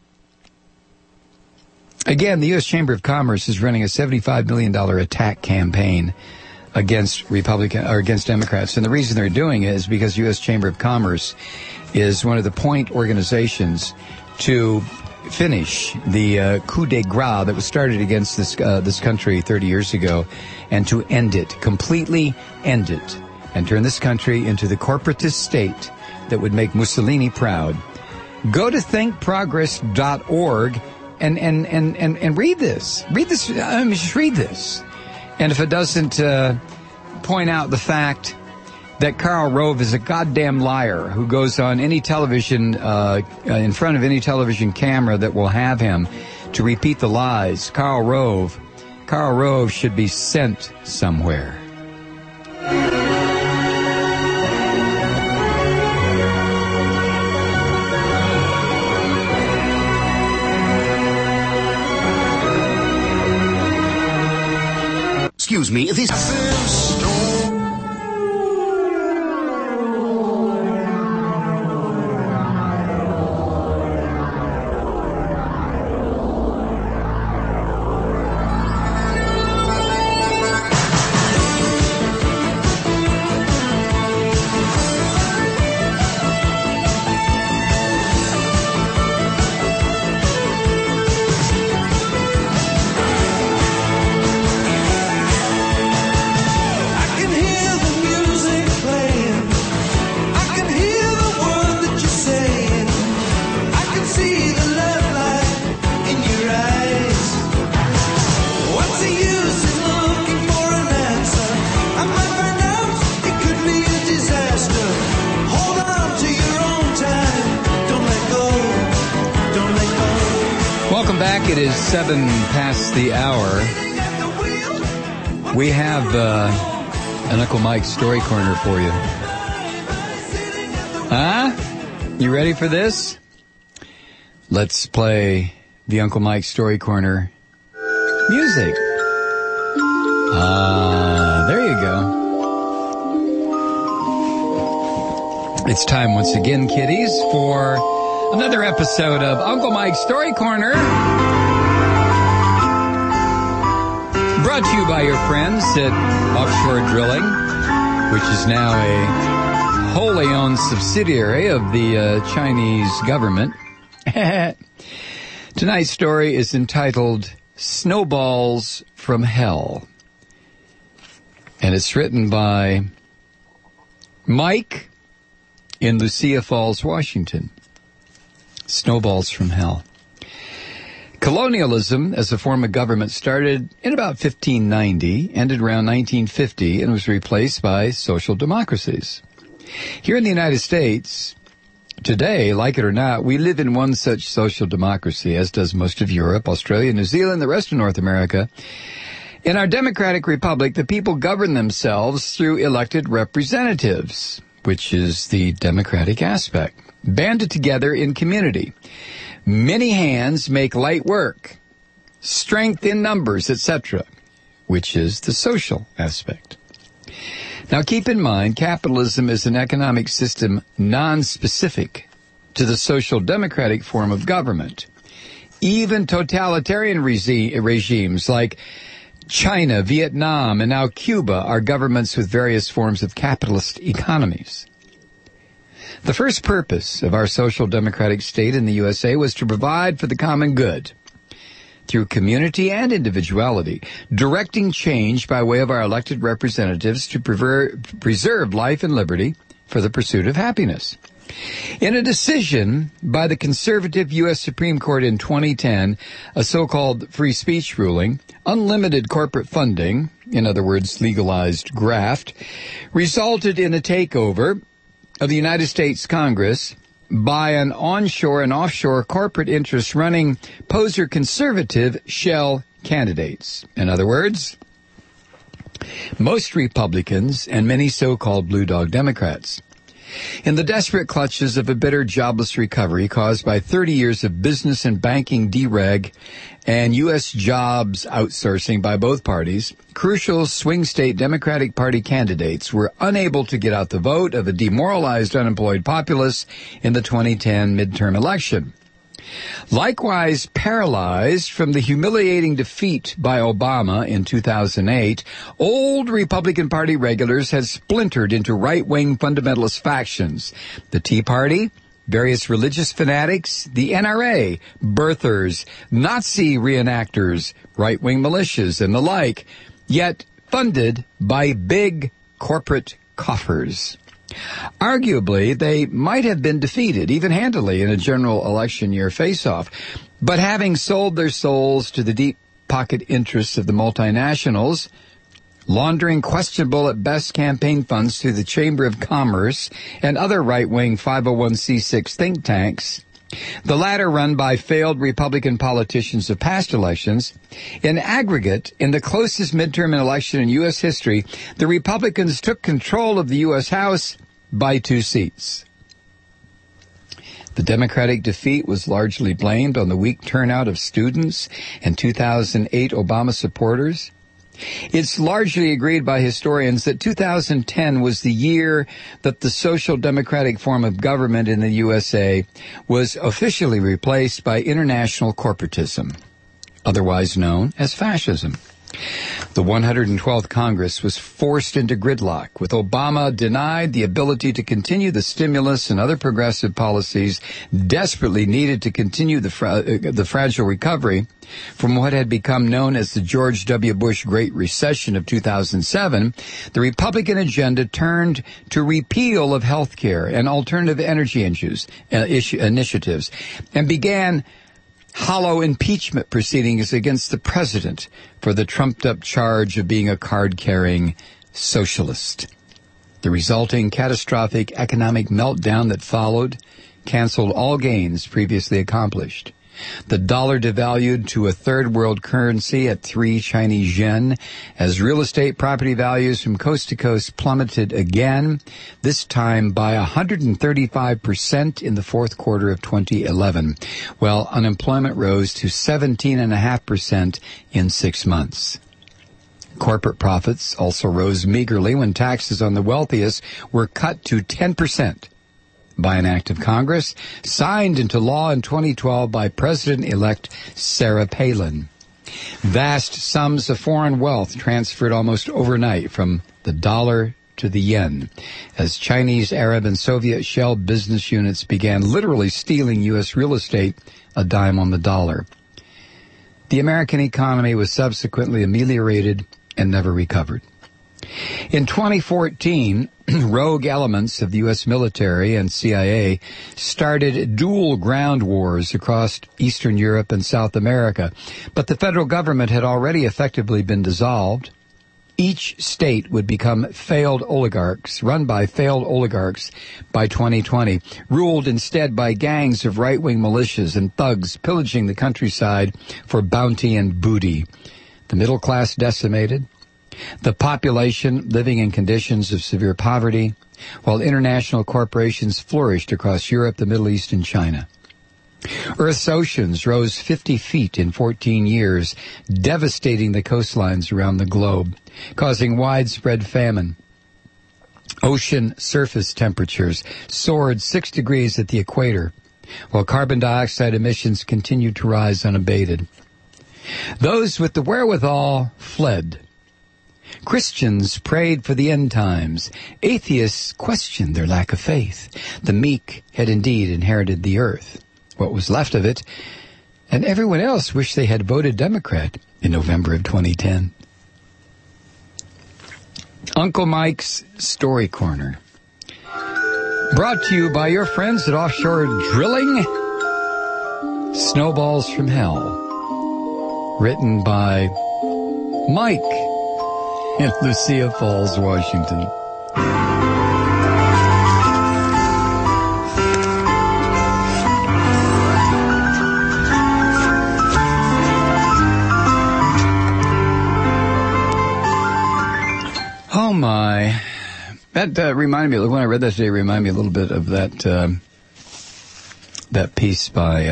the U.S. Chamber of Commerce is running a $75 million attack campaign against Democrats. And the reason they're doing it is because U.S. Chamber of Commerce is one of the point organizations to finish the coup de grace that was started against this country 30 years ago, and to end it, completely end it, and turn this country into the corporatist state that would make Mussolini proud. Go to thinkprogress.org and read this. Just read this. And if it doesn't point out the fact that Karl Rove is a goddamn liar who goes on any television, in front of any television camera that will have him to repeat the lies, Karl Rove should be sent somewhere. Excuse me, this... It is 7 past the hour. We have an Uncle Mike Story Corner for you. Huh? You ready for this? Let's play the Uncle Mike Story Corner music. There you go. It's time once again, kiddies, for another episode of Uncle Mike's Story Corner. Brought to you by your friends at Offshore Drilling, which is now a wholly owned subsidiary of the Chinese government. Tonight's story is entitled Snowballs from Hell. And it's written by Mike in Lucia Falls, Washington. Snowballs from Hell. Colonialism as a form of government started in about 1590, ended around 1950, and was replaced by social democracies. Here in the United States, today, like it or not, we live in one such social democracy, as does most of Europe, Australia, New Zealand, the rest of North America. In our democratic republic, the people govern themselves through elected representatives, which is the democratic aspect, banded together in community. Many hands make light work, strength in numbers, etc., which is the social aspect. Now keep in mind, capitalism is an economic system non-specific to the social democratic form of government. Even totalitarian regimes like China, Vietnam, and now Cuba are governments with various forms of capitalist economies. The first purpose of our social democratic state in the USA was to provide for the common good through community and individuality, directing change by way of our elected representatives to preserve life and liberty for the pursuit of happiness. In a decision by the conservative U.S. Supreme Court in 2010, a so-called free speech ruling, unlimited corporate funding, in other words, legalized graft, resulted in a takeover of the United States Congress by an onshore and offshore corporate interests running poser conservative shell candidates. In other words, most Republicans and many so-called blue dog Democrats. In the desperate clutches of a bitter jobless recovery caused by 30 years of business and banking dereg and U.S. jobs outsourcing by both parties, crucial swing state Democratic Party candidates were unable to get out the vote of a demoralized unemployed populace in the 2010 midterm election. Likewise paralyzed from the humiliating defeat by Obama in 2008, old Republican Party regulars had splintered into right-wing fundamentalist factions. The Tea Party, various religious fanatics, the NRA, birthers, Nazi reenactors, right-wing militias, and the like, yet funded by big corporate coffers. Arguably, they might have been defeated, even handily, in a general election year face-off. But having sold their souls to the deep pocket interests of the multinationals, laundering questionable at best campaign funds through the Chamber of Commerce and other right-wing 501c6 think tanks, the latter run by failed Republican politicians of past elections, in aggregate, in the closest midterm election in U.S. history, the Republicans took control of the U.S. House by 2 seats. The Democratic defeat was largely blamed on the weak turnout of students and 2008 Obama supporters. It's largely agreed by historians that 2010 was the year that the social democratic form of government in the USA was officially replaced by international corporatism, otherwise known as fascism. The 112th Congress was forced into gridlock, with Obama denied the ability to continue the stimulus and other progressive policies desperately needed to continue the fragile recovery from what had become known as the George W. Bush Great Recession of 2007. The Republican agenda turned to repeal of health care and alternative energy initiatives and began hollow impeachment proceedings against the president for the trumped-up charge of being a card-carrying socialist. The resulting catastrophic economic meltdown that followed canceled all gains previously accomplished. The dollar devalued to a third-world currency at 3 Chinese yuan as real estate property values from coast to coast plummeted again, this time by 135% in the fourth quarter of 2011, while unemployment rose to 17.5% in 6 months. Corporate profits also rose meagerly when taxes on the wealthiest were cut to 10%. By an act of Congress, signed into law in 2012 by President-elect Sarah Palin. Vast sums of foreign wealth transferred almost overnight from the dollar to the yen, as Chinese, Arab, and Soviet shell business units began literally stealing U.S. real estate a dime on the dollar. The American economy was subsequently ameliorated and never recovered. In 2014, rogue elements of the U.S. military and CIA started dual ground wars across Eastern Europe and South America, but the federal government had already effectively been dissolved. Each state would become failed oligarchs, run by failed oligarchs by 2020, ruled instead by gangs of right-wing militias and thugs pillaging the countryside for bounty and booty. The middle class decimated. The population living in conditions of severe poverty, while international corporations flourished across Europe, the Middle East, and China. Earth's oceans rose 50 feet in 14 years, devastating the coastlines around the globe, causing widespread famine. Ocean surface temperatures soared 6 degrees at the equator, while carbon dioxide emissions continued to rise unabated. Those with the wherewithal fled. Christians prayed for the end times. Atheists questioned their lack of faith. The meek had indeed inherited the earth, what was left of it, and everyone else wished they had voted Democrat in November of 2010. Uncle Mike's Story Corner. Brought to you by your friends at Offshore Drilling. Snowballs from Hell. Written by Mike in Lucia Falls, Washington. Oh my. That reminded me, when I read that today, it reminded me a little bit of that that piece by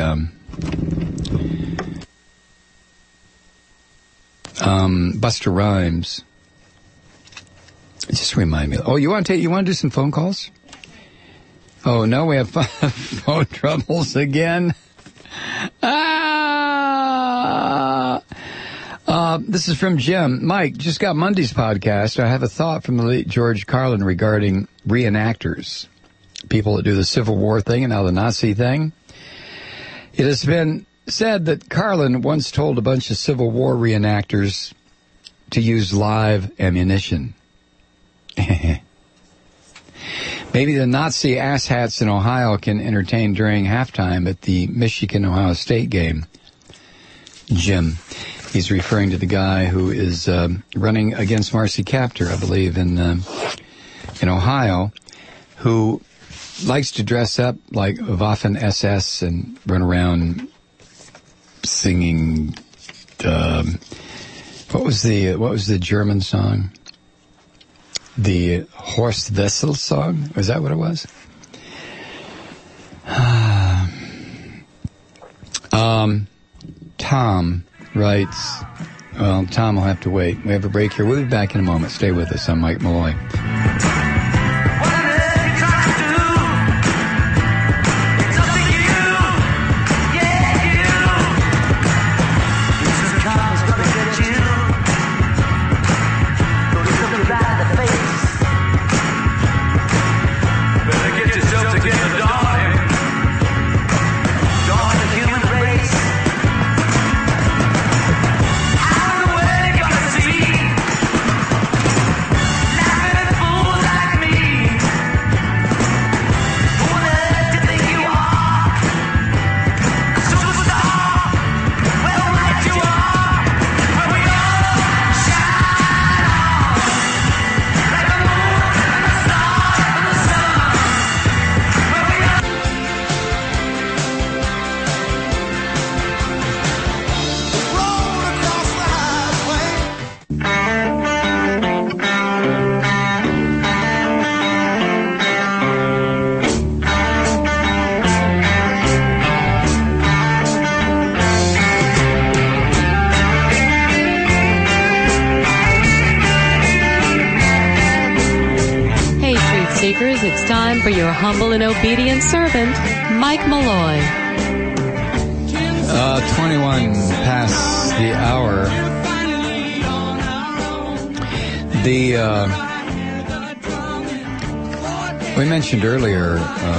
Busta Rhymes. It just reminded me. Oh, you want to do some phone calls? Oh no, we have phone troubles again. This is from Jim. Mike, just got Monday's podcast. I have a thought from the late George Carlin regarding reenactors, people that do the Civil War thing and now the Nazi thing. It has been said that Carlin once told a bunch of Civil War reenactors to use live ammunition. Maybe the Nazi asshats in Ohio can entertain during halftime at the Michigan-Ohio State game. Jim. He's referring to the guy who is running against Marcy Kaptur, I believe, in Ohio, who likes to dress up like Waffen-SS and run around singing. What was the German song? The Horst Wessel song? Was that what it was? Tom writes, well, Tom will have to wait. We have a break here. We'll be back in a moment. Stay with us. I'm Mike Malloy. It's time for your humble and obedient servant, Mike Malloy. 21 past the hour. We mentioned earlier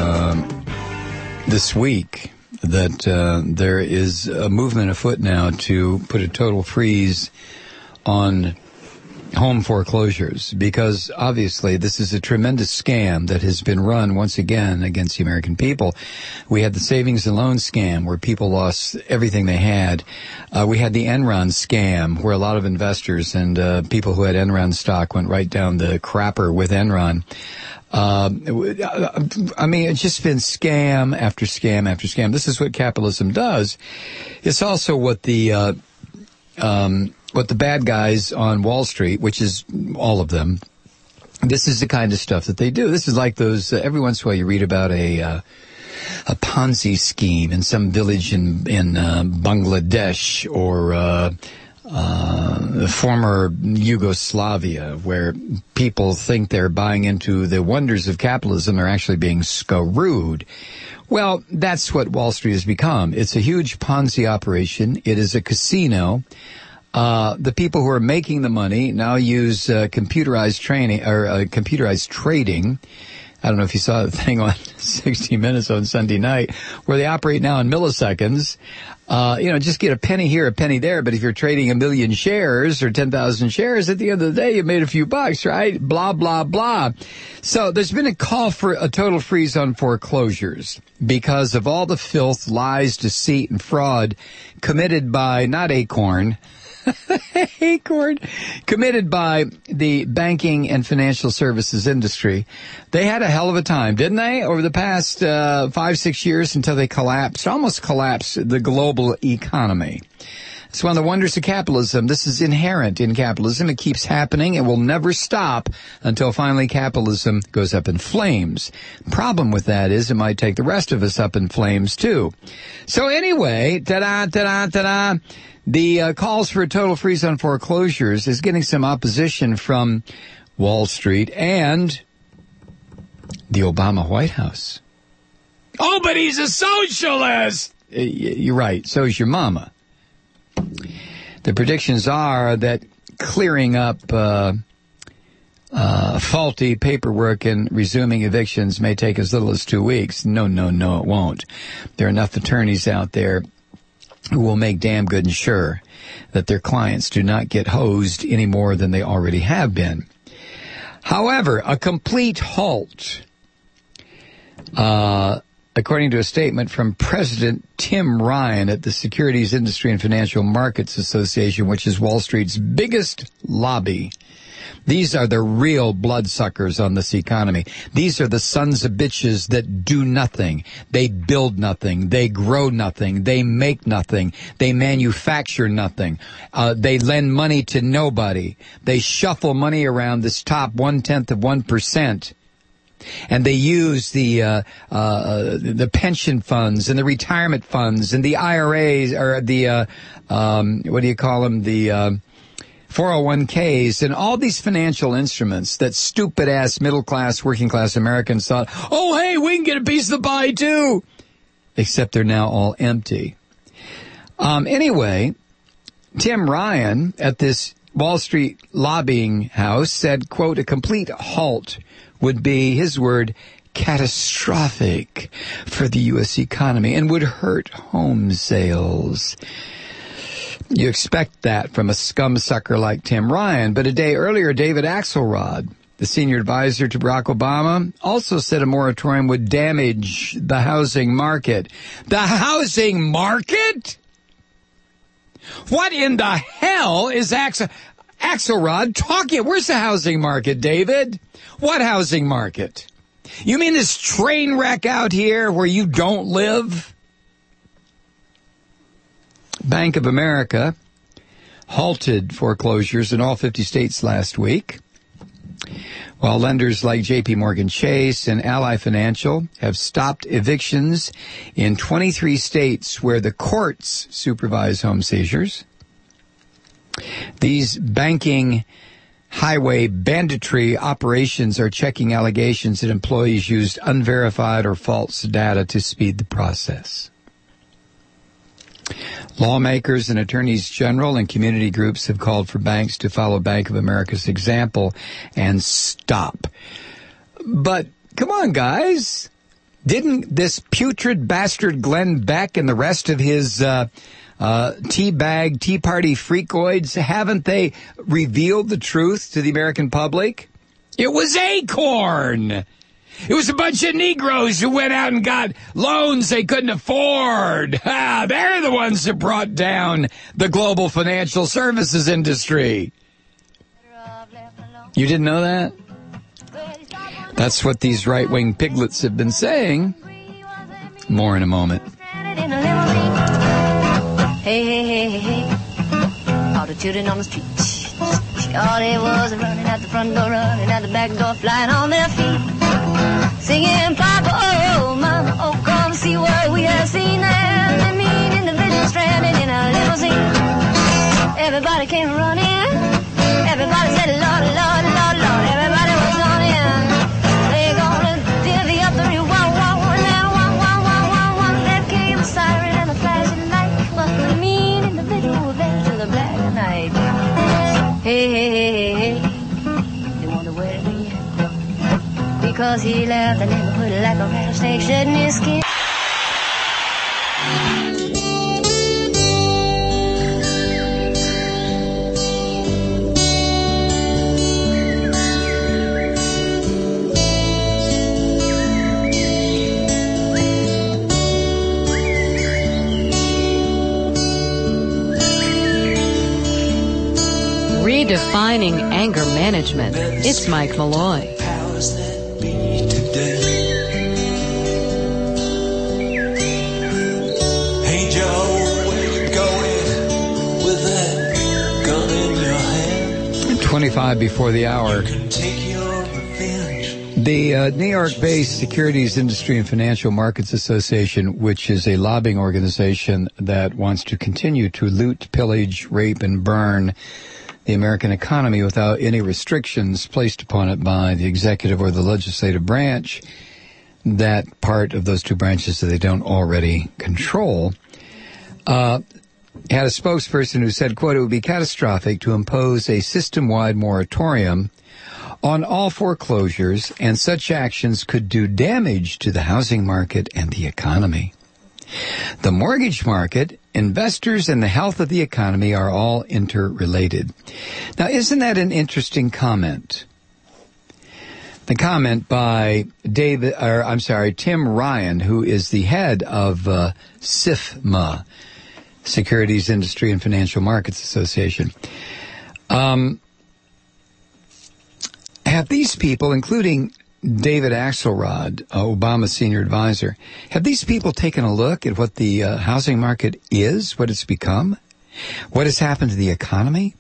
this week that there is a movement afoot now to put a total freeze on home foreclosures, because obviously this is a tremendous scam that has been run once again against the American people. We had the savings and loan scam where people lost everything they had. We had the Enron scam where a lot of investors and people who had Enron stock went right down the crapper with Enron. I mean, it's just been scam after scam after scam. This is what capitalism does. It's also what the bad guys on Wall Street, which is all of them, this is the kind of stuff that they do. This is like those, every once in a while you read about a Ponzi scheme in some village in Bangladesh or former Yugoslavia, where people think they're buying into the wonders of capitalism. They're actually being screwed. Well, that's what Wall Street has become. It's a huge Ponzi operation. It is a casino. The people who are making the money now use computerized training or computerized trading. I don't know if you saw the thing on 60 Minutes on Sunday night, where they operate now in milliseconds. Just get a penny here, a penny there. But if you're trading 1 million shares or 10,000 shares, at the end of the day, you made a few bucks, right? Blah, blah, blah. So there's been a call for a total freeze on foreclosures because of all the filth, lies, deceit, and fraud committed by, not Acorn, committed by the banking and financial services industry. They had a hell of a time, didn't they, over the past 5-6 years until they almost collapsed the global economy. It's one of the wonders of capitalism. This is inherent in capitalism. It keeps happening. It will never stop until finally capitalism goes up in flames. Problem with that is it might take the rest of us up in flames too. So anyway, the calls for a total freeze on foreclosures is getting some opposition from Wall Street and the Obama White House. Oh, but he's a socialist! You're right. So is your mama. The predictions are that clearing up faulty paperwork and resuming evictions may take as little as 2 weeks. No, it won't. There are enough attorneys out there who will make damn good and sure that their clients do not get hosed any more than they already have been. However, a complete halt, according to a statement from President Tim Ryan at the Securities Industry and Financial Markets Association, which is Wall Street's biggest lobby. These are the real bloodsuckers on this economy. These are the sons of bitches that do nothing. They build nothing. They grow nothing. They make nothing. They manufacture nothing. They lend money to nobody. They shuffle money around this top 1/10%. And they use the pension funds and the retirement funds and the IRAs or the, what do you call them? The, 401ks and all these financial instruments that stupid-ass middle-class, working-class Americans thought, oh, hey, we can get a piece of the pie, too. Except they're now all empty. Anyway, Tim Ryan at this Wall Street lobbying house said, quote, a complete halt would be, his word, catastrophic for the U.S. economy and would hurt home sales. You expect that from a scumsucker like Tim Ryan, but a day earlier, David Axelrod, the senior advisor to Barack Obama, also said a moratorium would damage the housing market. The housing market? What in the hell is Axelrod talking? Where's the housing market, David? What housing market? You mean this train wreck out here where you don't live? Bank of America halted foreclosures in all 50 states last week, while lenders like J.P. Morgan Chase and Ally Financial have stopped evictions in 23 states where the courts supervise home seizures. These banking highway banditry operations are checking allegations that employees used unverified or false data to speed the process. Lawmakers and attorneys general and community groups have called for banks to follow Bank of America's example and stop. But come on, guys. Didn't this putrid bastard Glenn Beck and the rest of his Tea Party freakoids, haven't they revealed the truth to the American public? It was Acorn. It was a bunch of Negroes who went out and got loans they couldn't afford. They're the ones that brought down the global financial services industry. You didn't know that? That's what these right-wing piglets have been saying. More in a moment. Hey, hey, hey, hey, hey. All the children on the street. All they was running out the front door, running out the back door, flying on their feet. Singing, Papa, oh, Mama, oh, come see what we have seen there. The mean individual stranded in a limousine. Everybody came running. Everybody said, Lord, Lord, Lord, Lord. Everybody was on in. They're gonna divvy up the real wow, wow, wow, now, wow, wow, wow, wow, wow. There came a siren and a flashing light. But the mean individual vanished to the black night. Hey, hey, hey, hey, hey. They wonder where to be. Because 'cause he left the neighborhood like a rattlesnake shedding his skin. Redefining anger management. It's Mike Malloy. Powers that be today. Hey Joe, where you going with that gun in your hand? 25 before the hour. Can take your revenge. The New York-based Securities Industry and Financial Markets Association, which is a lobbying organization that wants to continue to loot, pillage, rape, and burn the American economy without any restrictions placed upon it by the executive or the legislative branch, that part of those two branches that they don't already control, had a spokesperson who said, quote, it would be catastrophic to impose a system-wide moratorium on all foreclosures, and such actions could do damage to the housing market and the economy. The mortgage market, investors, and the health of the economy are all interrelated. Now, isn't that an interesting comment? The comment by Tim Ryan, who is the head of SIFMA, Securities Industry and Financial Markets Association. Have these people, including David Axelrod, Obama's senior advisor, have these people taken a look at what the housing market is, what it's become, what has happened to the economy?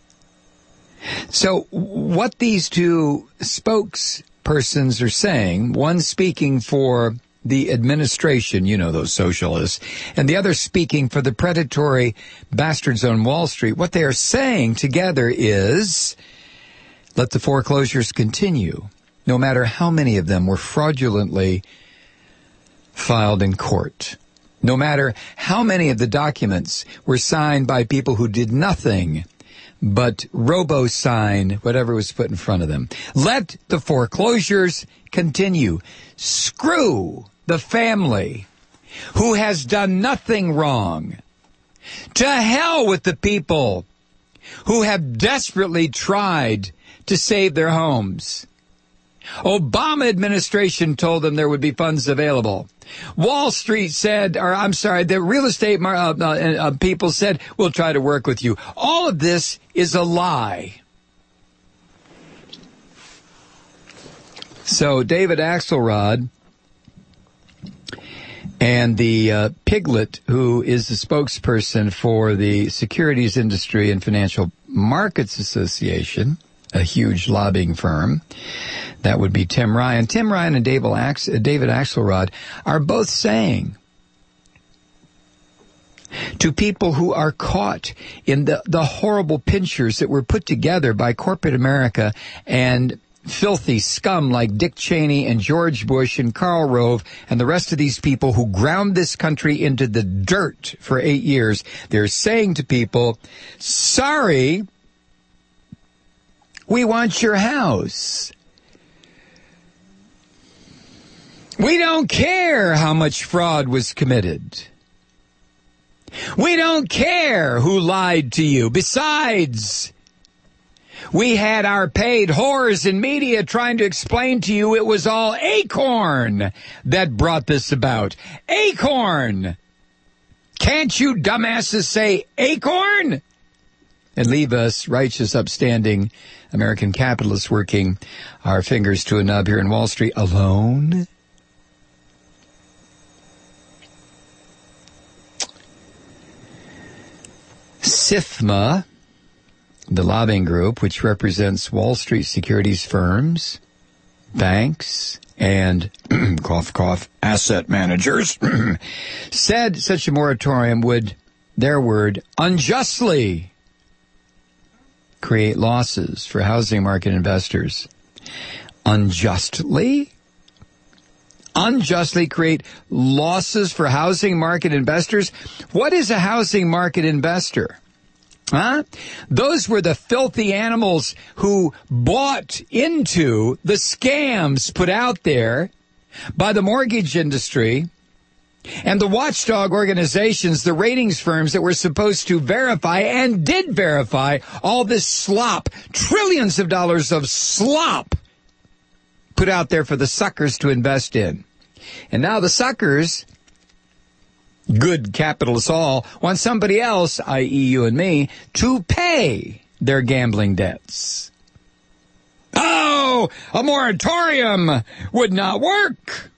So what these two spokespersons are saying, one speaking for the administration, you know, those socialists, and the other speaking for the predatory bastards on Wall Street, what they are saying together is, let the foreclosures continue, no matter how many of them were fraudulently filed in court. No matter how many of the documents were signed by people who did nothing but robo-sign whatever was put in front of them. Let the foreclosures continue. Screw the family who has done nothing wrong. To hell with the people who have desperately tried to save their homes. Obama administration told them there would be funds available. Wall Street said, the real estate people said, we'll try to work with you. All of this is a lie. So David Axelrod and the Piglet, who is the spokesperson for the Securities Industry and Financial Markets Association, a huge lobbying firm. That would be Tim Ryan. Tim Ryan and David Axelrod are both saying to people who are caught in the horrible pinchers that were put together by corporate America and filthy scum like Dick Cheney and George Bush and Karl Rove and the rest of these people who ground this country into the dirt for 8 years, they're saying to people, sorry, we want your house. We don't care how much fraud was committed. We don't care who lied to you. Besides, we had our paid whores in media trying to explain to you it was all Acorn that brought this about. Acorn! Can't you dumbasses say Acorn? And leave us righteous, upstanding American capitalists working our fingers to a nub here in Wall Street alone? SIFMA, the lobbying group, which represents Wall Street securities firms, banks, and cough, cough, asset managers, said such a moratorium would, their word, unjustly create losses for housing market investors. Unjustly? Unjustly create losses for housing market investors? What is a housing market investor? Huh? Those were the filthy animals who bought into the scams put out there by the mortgage industry and the watchdog organizations, the ratings firms that were supposed to verify and did verify all this slop, trillions of dollars of slop put out there for the suckers to invest in. And now the suckers, good capitalists all, want somebody else, i.e. you and me, to pay their gambling debts. Oh, a moratorium would not work.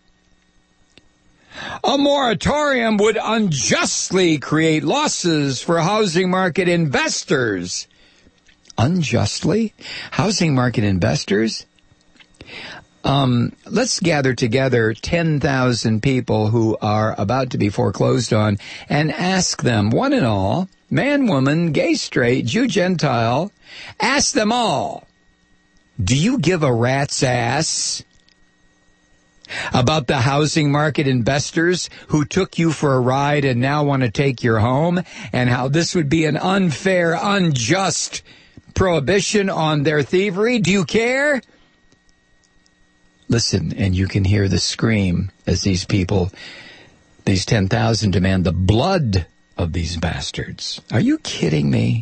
A moratorium would unjustly create losses for housing market investors. Unjustly? Housing market investors? Let's gather together 10,000 people who are about to be foreclosed on and ask them, one and all, man, woman, gay, straight, Jew, Gentile, ask them all, do you give a rat's ass about the housing market investors who took you for a ride and now want to take your home, and how this would be an unfair, unjust prohibition on their thievery? Do you care? Listen, and you can hear the scream as these people, these 10,000, demand the blood of these bastards. Are you kidding me?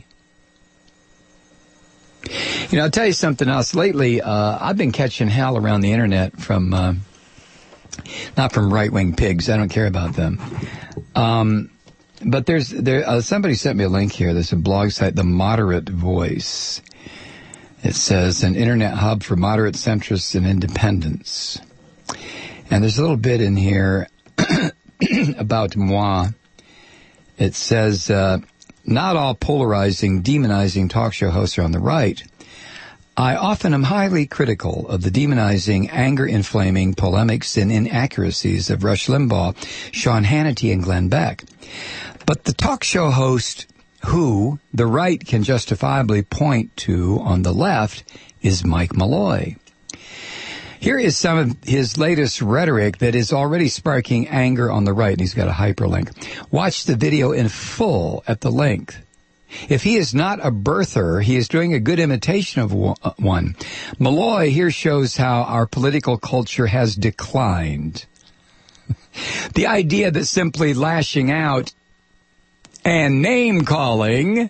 You know, I'll tell you something else. Lately, I've been catching hell around the internet from, not from right-wing pigs. I don't care about them. But somebody sent me a link here. There's a blog site, The Moderate Voice. It says, an internet hub for moderate centrists and independents. And there's a little bit in here about moi. It says, not all polarizing, demonizing talk show hosts are on the right. I often am highly critical of the demonizing, anger-inflaming polemics and inaccuracies of Rush Limbaugh, Sean Hannity, and Glenn Beck. But the talk show host who the right can justifiably point to on the left is Mike Malloy. Here is some of his latest rhetoric that is already sparking anger on the right, and he's got a hyperlink. Watch the video in full at the length. If he is not a birther, he is doing a good imitation of one. Malloy here shows how our political culture has declined. The idea that simply lashing out and name-calling?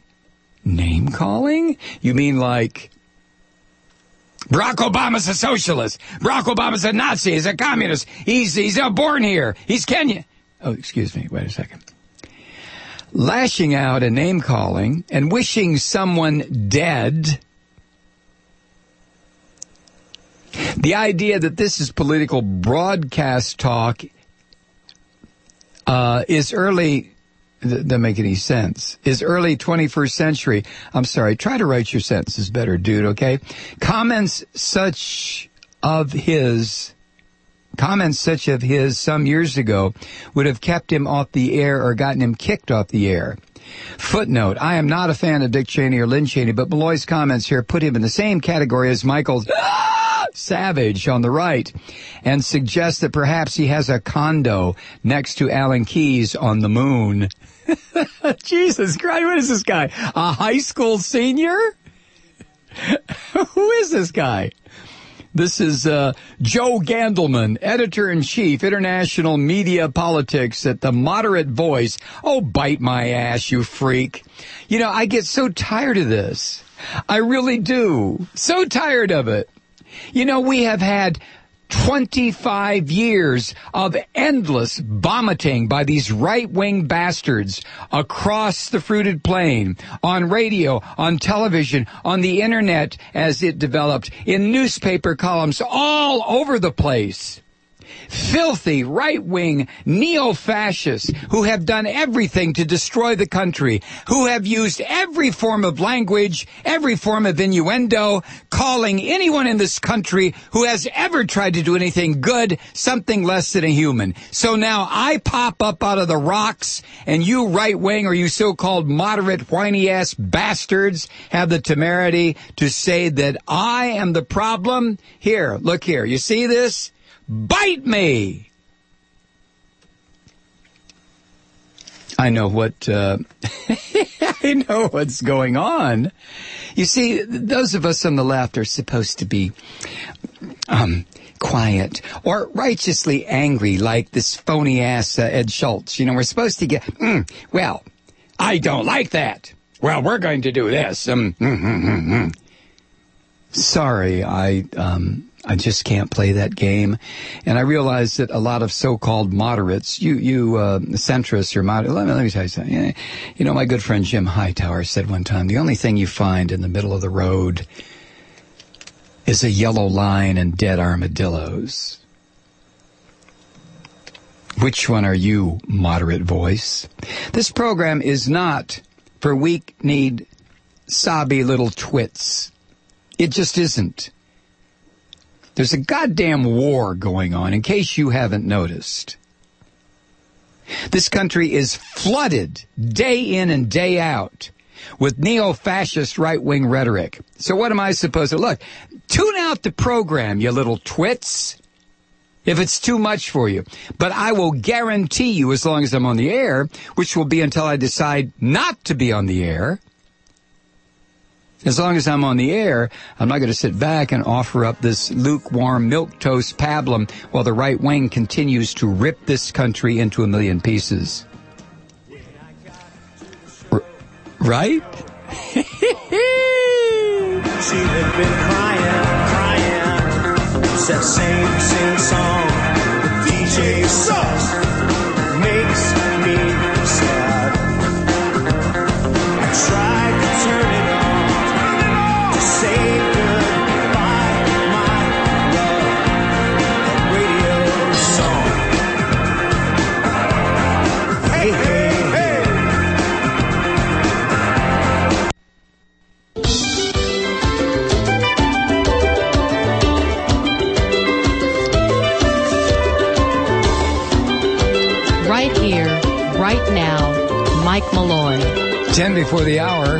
You mean like Barack Obama's a socialist. Barack Obama's a Nazi. He's a communist. He's born here. He's Kenyan. Oh, excuse me. Wait a second. Lashing out and name-calling and wishing someone dead. The idea that this is political broadcast talk is early... Doesn't make any sense. Is early 21st century. I'm sorry. Try to write your sentences better, dude, okay? Comments such of his some years ago would have kept him off the air or gotten him kicked off the air. Footnote, I am not a fan of Dick Cheney or Lynn Cheney, but Malloy's comments here put him in the same category as Michael Savage on the right and suggest that perhaps he has a condo next to Alan Keyes on the moon. Jesus Christ, what is this guy? A high school senior? Who is this guy? This is Joe Gandelman, editor-in-chief, international media politics at The Moderate Voice. Oh, bite my ass, you freak. You know, I get so tired of this. I really do. So tired of it. You know, we have had 25 years of endless vomiting by these right-wing bastards across the fruited plain, on radio, on television, on the internet as it developed, in newspaper columns all over the place. Filthy right-wing neo-fascists who have done everything to destroy the country, who have used every form of language, every form of innuendo, calling anyone in this country who has ever tried to do anything good something less than a human. So now I pop up out of the rocks, and you right-wing or you so-called moderate whiny-ass bastards have the temerity to say that I am the problem? Here, look here. You see this? Bite me! I know what, They know what's going on. You see, those of us on the left are supposed to be quiet or righteously angry like this phony-ass Ed Schultz. We're supposed to get, well, I don't like that. Well, we're going to do this. Sorry, I just can't play that game. And I realize that a lot of so-called moderates, you centrists or moderates, let me tell you something. My good friend Jim Hightower said one time, the only thing you find in the middle of the road is a yellow line and dead armadillos. Which one are you, moderate voice? This program is not for weak-kneed, sobby little twits. It just isn't. There's a goddamn war going on, in case you haven't noticed. This country is flooded day in and day out with neo-fascist right-wing rhetoric. So what am I supposed to... Look, tune out the program, you little twits, if it's too much for you. But I will guarantee you, as long as I'm on the air, which will be until I decide not to be on the air, as long as I'm on the air, I'm not going to sit back and offer up this lukewarm milquetoast pablum while the right wing continues to rip this country into a million pieces. Right? She had been crying, said sing song. The DJ sucks, makes me sad. I tried to turn it on to say goodbye, my love. A radio song. Hey, hey, hey. Right here, right now, Mike Malloy. 10 before the hour.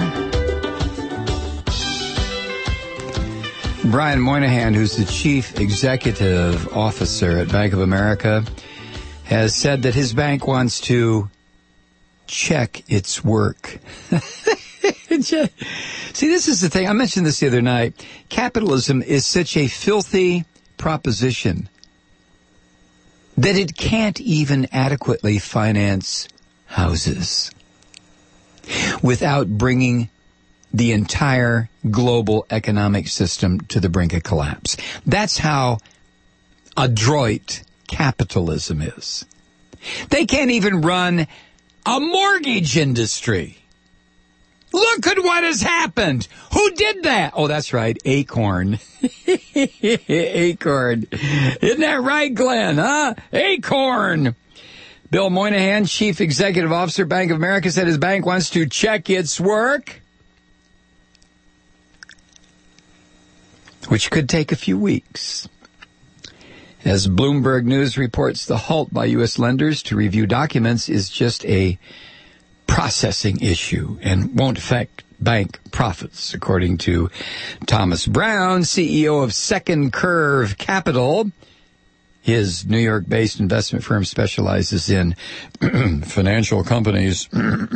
Brian Moynihan, who's the chief executive officer at Bank of America, has said that his bank wants to check its work. See, this is the thing. I mentioned this the other night. Capitalism is such a filthy proposition that it can't even adequately finance houses without bringing the entire global economic system to the brink of collapse. That's how adroit capitalism is. They can't even run a mortgage industry. Look at what has happened. Who did that? Oh, that's right, Acorn. Acorn. Isn't that right, Glenn, huh? Acorn. Bill Moynihan, Chief Executive Officer, Bank of America, said his bank wants to check its work, which could take a few weeks. As Bloomberg News reports, the halt by U.S. lenders to review documents is just a processing issue and won't affect bank profits, according to Thomas Brown, CEO of Second Curve Capital. His New York-based investment firm specializes in financial companies.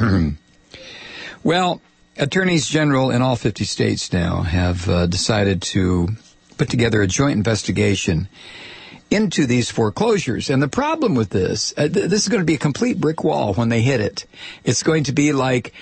Well, attorneys general in all 50 states now have decided to put together a joint investigation into these foreclosures. And the problem with this is going to be a complete brick wall when they hit it. It's going to be like,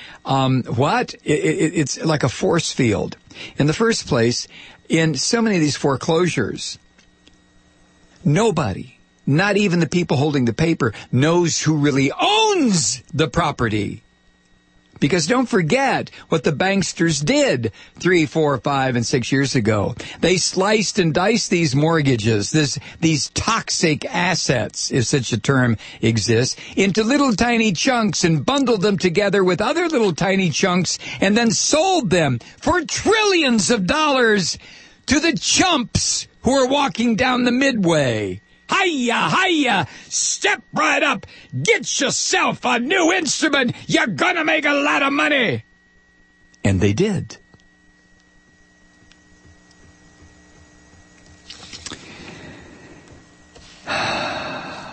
it's like a force field. In the first place, in so many of these foreclosures, nobody, not even the people holding the paper, knows who really owns the property. Because don't forget what the banksters did 3, 4, 5, and 6 years ago. They sliced and diced these mortgages, these toxic assets, if such a term exists, into little tiny chunks and bundled them together with other little tiny chunks and then sold them for trillions of dollars to the chumps who are walking down the midway. Hiya, hiya, step right up, get yourself a new instrument, you're gonna make a lot of money. And they did.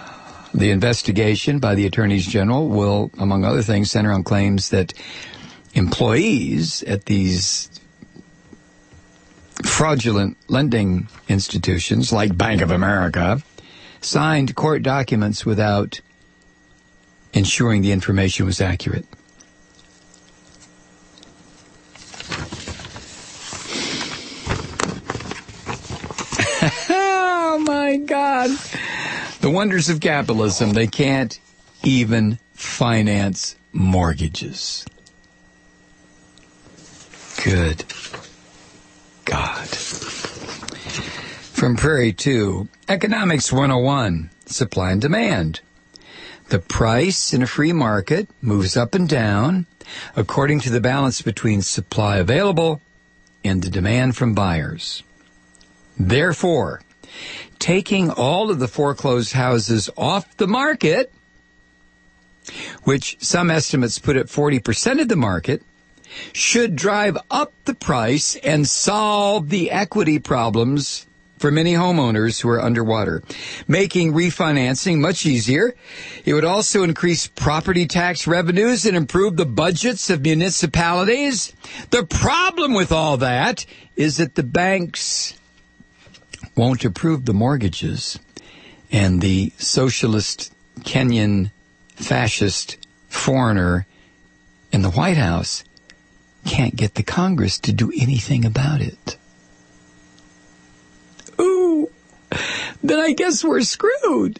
The investigation by the attorneys general will, among other things, center on claims that employees at these fraudulent lending institutions like Bank of America signed court documents without ensuring the information was accurate. Oh my God. The wonders of capitalism. They can't even finance mortgages. Good God. From Prairie 2, Economics 101, Supply and Demand. The price in a free market moves up and down according to the balance between supply available and the demand from buyers. Therefore, taking all of the foreclosed houses off the market, which some estimates put at 40% of the market, should drive up the price and solve the equity problems for many homeowners who are underwater, making refinancing much easier. It would also increase property tax revenues and improve the budgets of municipalities. The problem with all that is that the banks won't approve the mortgages, and the socialist Kenyan fascist foreigner in the White House can't get the Congress to do anything about it. Ooh, then I guess we're screwed.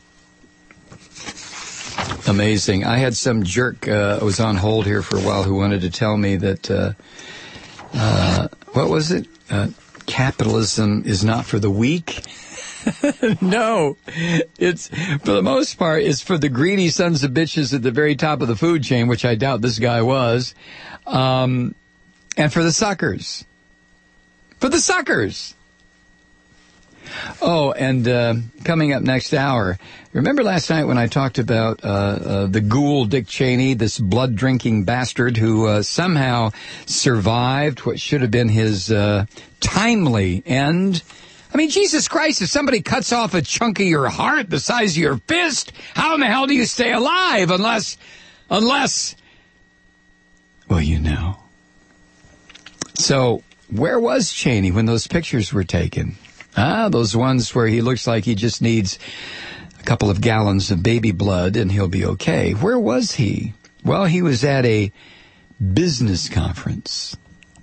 Amazing. I had some jerk, was on hold here for a while, who wanted to tell me that, what was it? Capitalism is not for the weak. No, it's, for the most part, it's for the greedy sons of bitches at the very top of the food chain, which I doubt this guy was, and for the suckers. For the suckers. Oh, and coming up next hour, remember last night when I talked about the ghoul Dick Cheney, this blood-drinking bastard who somehow survived what should have been his timely end? I mean, Jesus Christ, if somebody cuts off a chunk of your heart the size of your fist, how in the hell do you stay alive unless, well, you know. So, where was Cheney when those pictures were taken? Those ones where he looks like he just needs a couple of gallons of baby blood and he'll be okay. Where was he? Well, he was at a business conference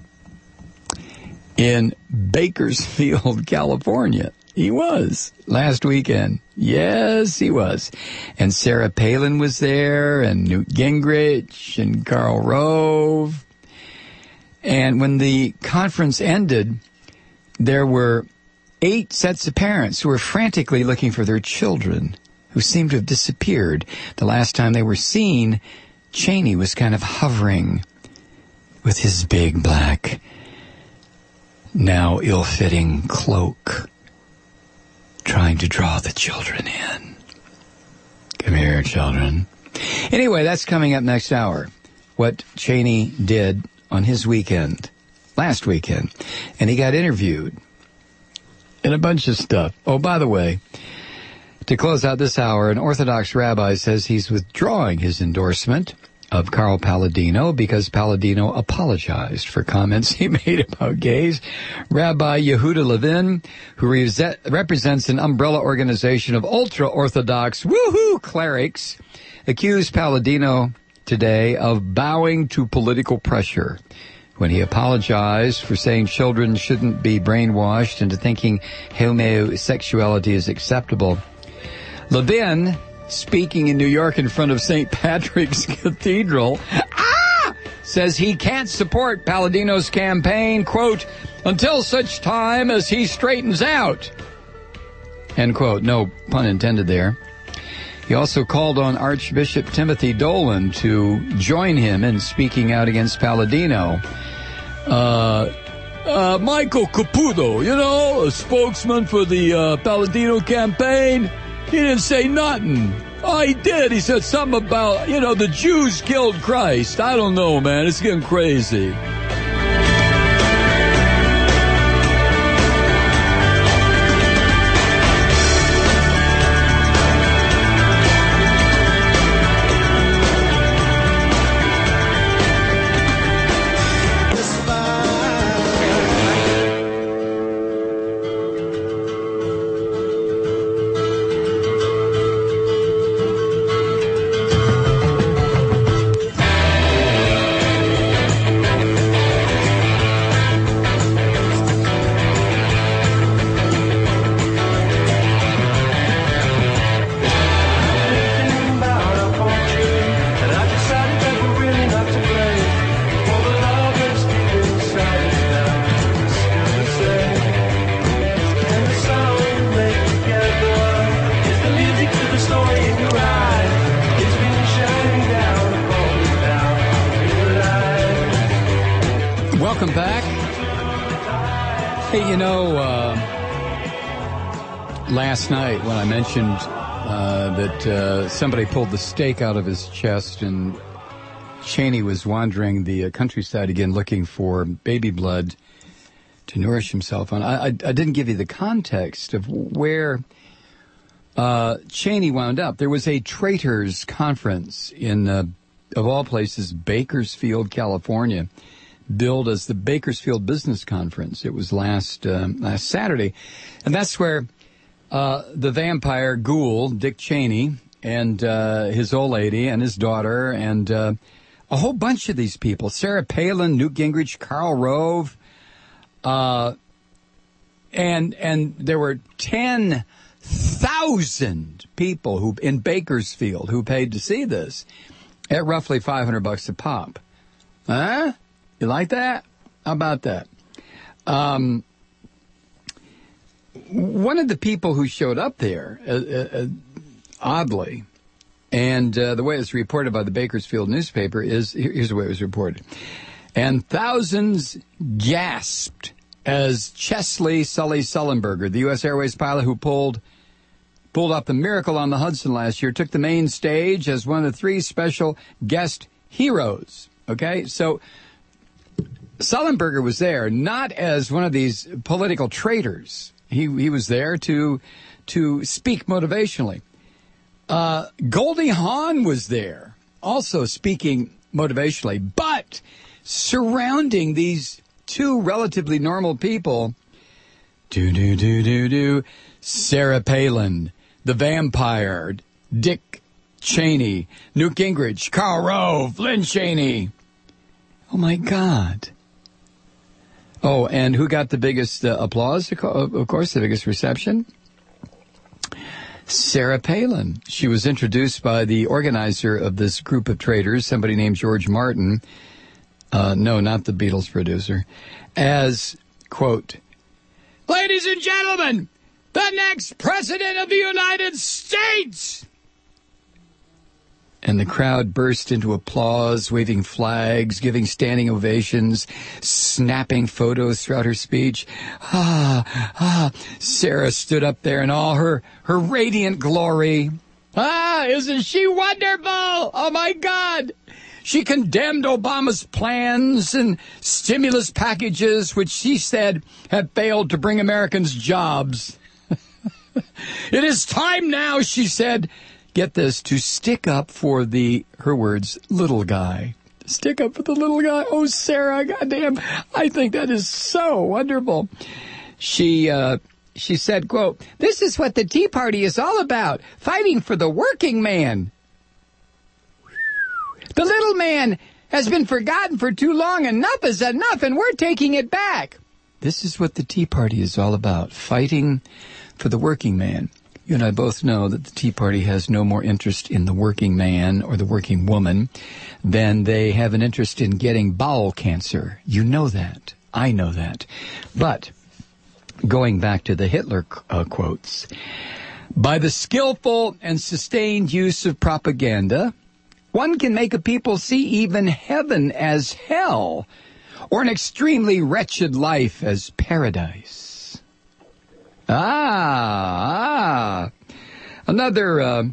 in Bakersfield, California. He was last weekend. Yes, he was. And Sarah Palin was there, and Newt Gingrich, and Karl Rove. And when the conference ended, there were 8 sets of parents who were frantically looking for their children who seemed to have disappeared. The last time they were seen, Cheney was kind of hovering with his big black, now ill-fitting cloak, trying to draw the children in. Come here, children. Anyway, that's coming up next hour. What Cheney did on his weekend, last weekend, and he got interviewed. And a bunch of stuff. Oh, by the way, to close out this hour, an Orthodox rabbi says he's withdrawing his endorsement of Carl Palladino because Palladino apologized for comments he made about gays. Rabbi Yehuda Levin, who represents an umbrella organization of ultra-Orthodox woohoo clerics, accused Palladino today of bowing to political pressure when he apologized for saying children shouldn't be brainwashed into thinking homosexuality is acceptable. Levin, speaking in New York in front of St. Patrick's Cathedral, says he can't support Palladino's campaign, quote, until such time as he straightens out, end quote. No pun intended there. He also called on Archbishop Timothy Dolan to join him in speaking out against Palladino. Michael Caputo, a spokesman for the Palladino campaign, he didn't say nothing. Oh, he did. He said something about, the Jews killed Christ. I don't know, man. It's getting crazy. Hey, last night when I mentioned that somebody pulled the stake out of his chest and Cheney was wandering the countryside again looking for baby blood to nourish himself on, I didn't give you the context of where Cheney wound up. There was a traitors conference in, of all places, Bakersfield, California, billed as the Bakersfield Business Conference. It was last Saturday. And that's where the vampire ghoul, Dick Cheney, and his old lady and his daughter and a whole bunch of these people, Sarah Palin, Newt Gingrich, Karl Rove, and there were 10,000 people who in Bakersfield who paid to see this at roughly $500 a pop. Huh? You like that? How about that? One of the people who showed up there, oddly, and the way it's reported by the Bakersfield newspaper is, here's the way it was reported. And thousands gasped as Chesley Sully Sullenberger, the U.S. Airways pilot who pulled off the Miracle on the Hudson last year, took the main stage as one of the 3 special guest heroes. Okay, so Sullenberger was there not as one of these political traitors. He was there to speak motivationally. Goldie Hawn was there, also speaking motivationally, but surrounding these 2 relatively normal people, Sarah Palin, the vampire, Dick Cheney, Newt Gingrich, Karl Rove, Lynn Cheney. Oh, my God. Oh, and who got the biggest applause, of course, the biggest reception? Sarah Palin. She was introduced by the organizer of this group of traitors, somebody named George Martin, no, not the Beatles producer, as, quote, "Ladies and gentlemen, the next president of the United States!" And the crowd burst into applause, waving flags, giving standing ovations, snapping photos throughout her speech. Sarah stood up there in all her radiant glory. Isn't she wonderful? Oh, my God. She condemned Obama's plans and stimulus packages, which she said had failed to bring Americans jobs. It is time now, she said, get this, to stick up for her words, little guy. Stick up for the little guy. Oh, Sarah, goddamn, I think that is so wonderful. She said, quote, "This is what the Tea Party is all about, fighting for the working man. The little man has been forgotten for too long. Enough is enough, and we're taking it back." This is what the Tea Party is all about, fighting for the working man. You and I both know that the Tea Party has no more interest in the working man or the working woman than they have an interest in getting bowel cancer. You know that. I know that. But going back to the Hitler quotes, by the skillful and sustained use of propaganda, one can make a people see even heaven as hell or an extremely wretched life as paradise. Another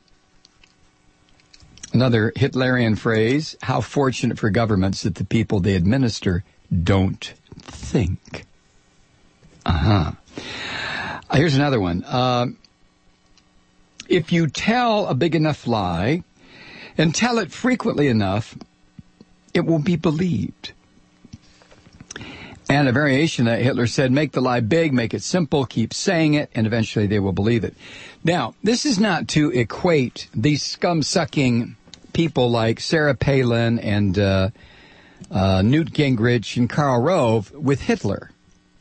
Hitlerian phrase, how fortunate for governments that the people they administer don't think. Here's another one. If you tell a big enough lie and tell it frequently enough, it will be believed. And a variation that Hitler said, make the lie big, make it simple, keep saying it, and eventually they will believe it. Now, this is not to equate these scum-sucking people like Sarah Palin and Newt Gingrich and Karl Rove with Hitler.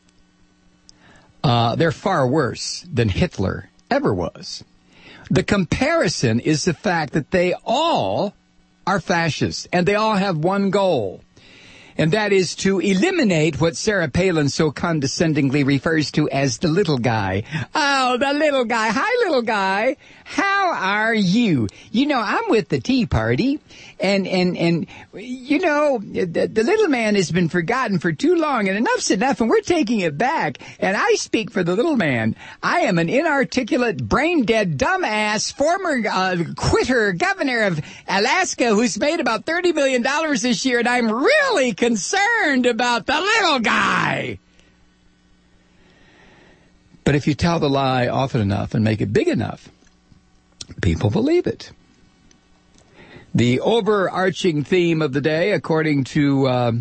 They're far worse than Hitler ever was. The comparison is the fact that they all are fascists, and they all have one goal. And that is to eliminate what Sarah Palin so condescendingly refers to as the little guy. Oh, the little guy. Hi, little guy. How are you? You know, I'm with the Tea Party, and you know, the little man has been forgotten for too long, and enough's enough, and we're taking it back. And I speak for the little man. I am an inarticulate, brain-dead, dumbass, former quitter governor of Alaska who's made about $30 million this year, and I'm really concerned about the little guy. But if you tell the lie often enough and make it big enough, people believe it. The overarching theme of the day, according to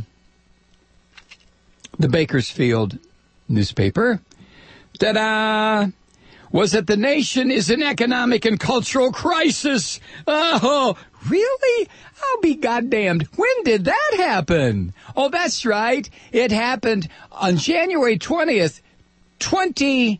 the Bakersfield newspaper, ta-da, was that the nation is in economic and cultural crisis. Oh, really? I'll be goddamned. When did that happen? Oh, that's right. It happened on January 20th, 2009,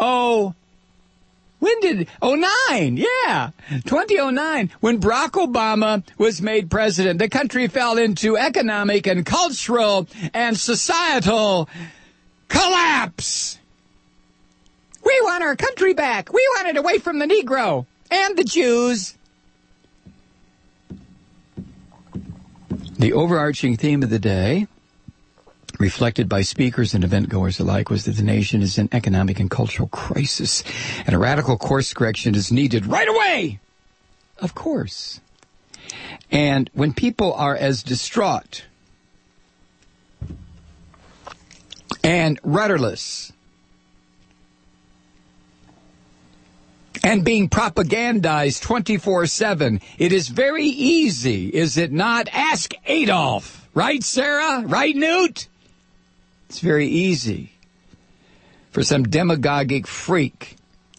yeah, 2009, when Barack Obama was made president. The country fell into economic and cultural and societal collapse. We want our country back. We want it away from the Negro and the Jews. The overarching theme of the day, reflected by speakers and event-goers alike, was that the nation is in economic and cultural crisis, and a radical course correction is needed right away. Of course. And when people are as distraught and rudderless and being propagandized 24/7, it is very easy, is it not? Ask Adolf. Right, Sarah? Right, Newt? It's very easy for some demagogic freak,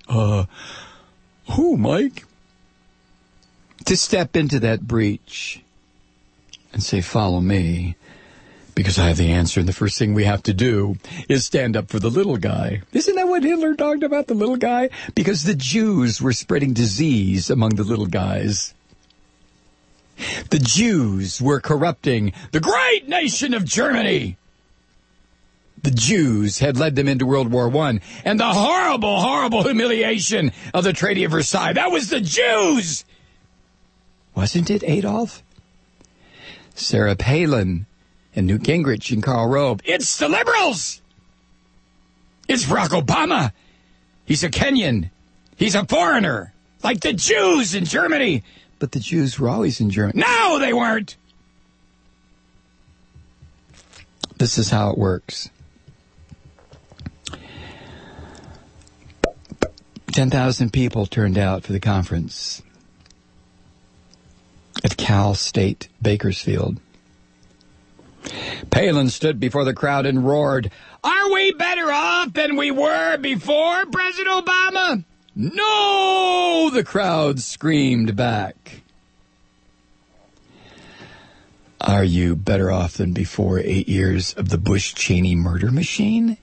who, Mike, to step into that breach and say, follow me, because I have the answer, and the first thing we have to do is stand up for the little guy. Isn't that what Hitler talked about, the little guy? Because the Jews were spreading disease among the little guys. The Jews were corrupting the great nation of Germany. The Jews had led them into World War I and the horrible, horrible humiliation of the Treaty of Versailles. That was the Jews! Wasn't it, Adolf? Sarah Palin and Newt Gingrich and Karl Rove. It's the liberals! It's Barack Obama. He's a Kenyan. He's a foreigner. Like the Jews in Germany. But the Jews were always in Germany. No, they weren't! This is how it works. 10,000 people turned out for the conference at Cal State Bakersfield. Palin stood before the crowd and roared, "Are we better off than we were before, President Obama?" "No!" the crowd screamed back. Are you better off than before 8 years of the Bush-Cheney murder machine?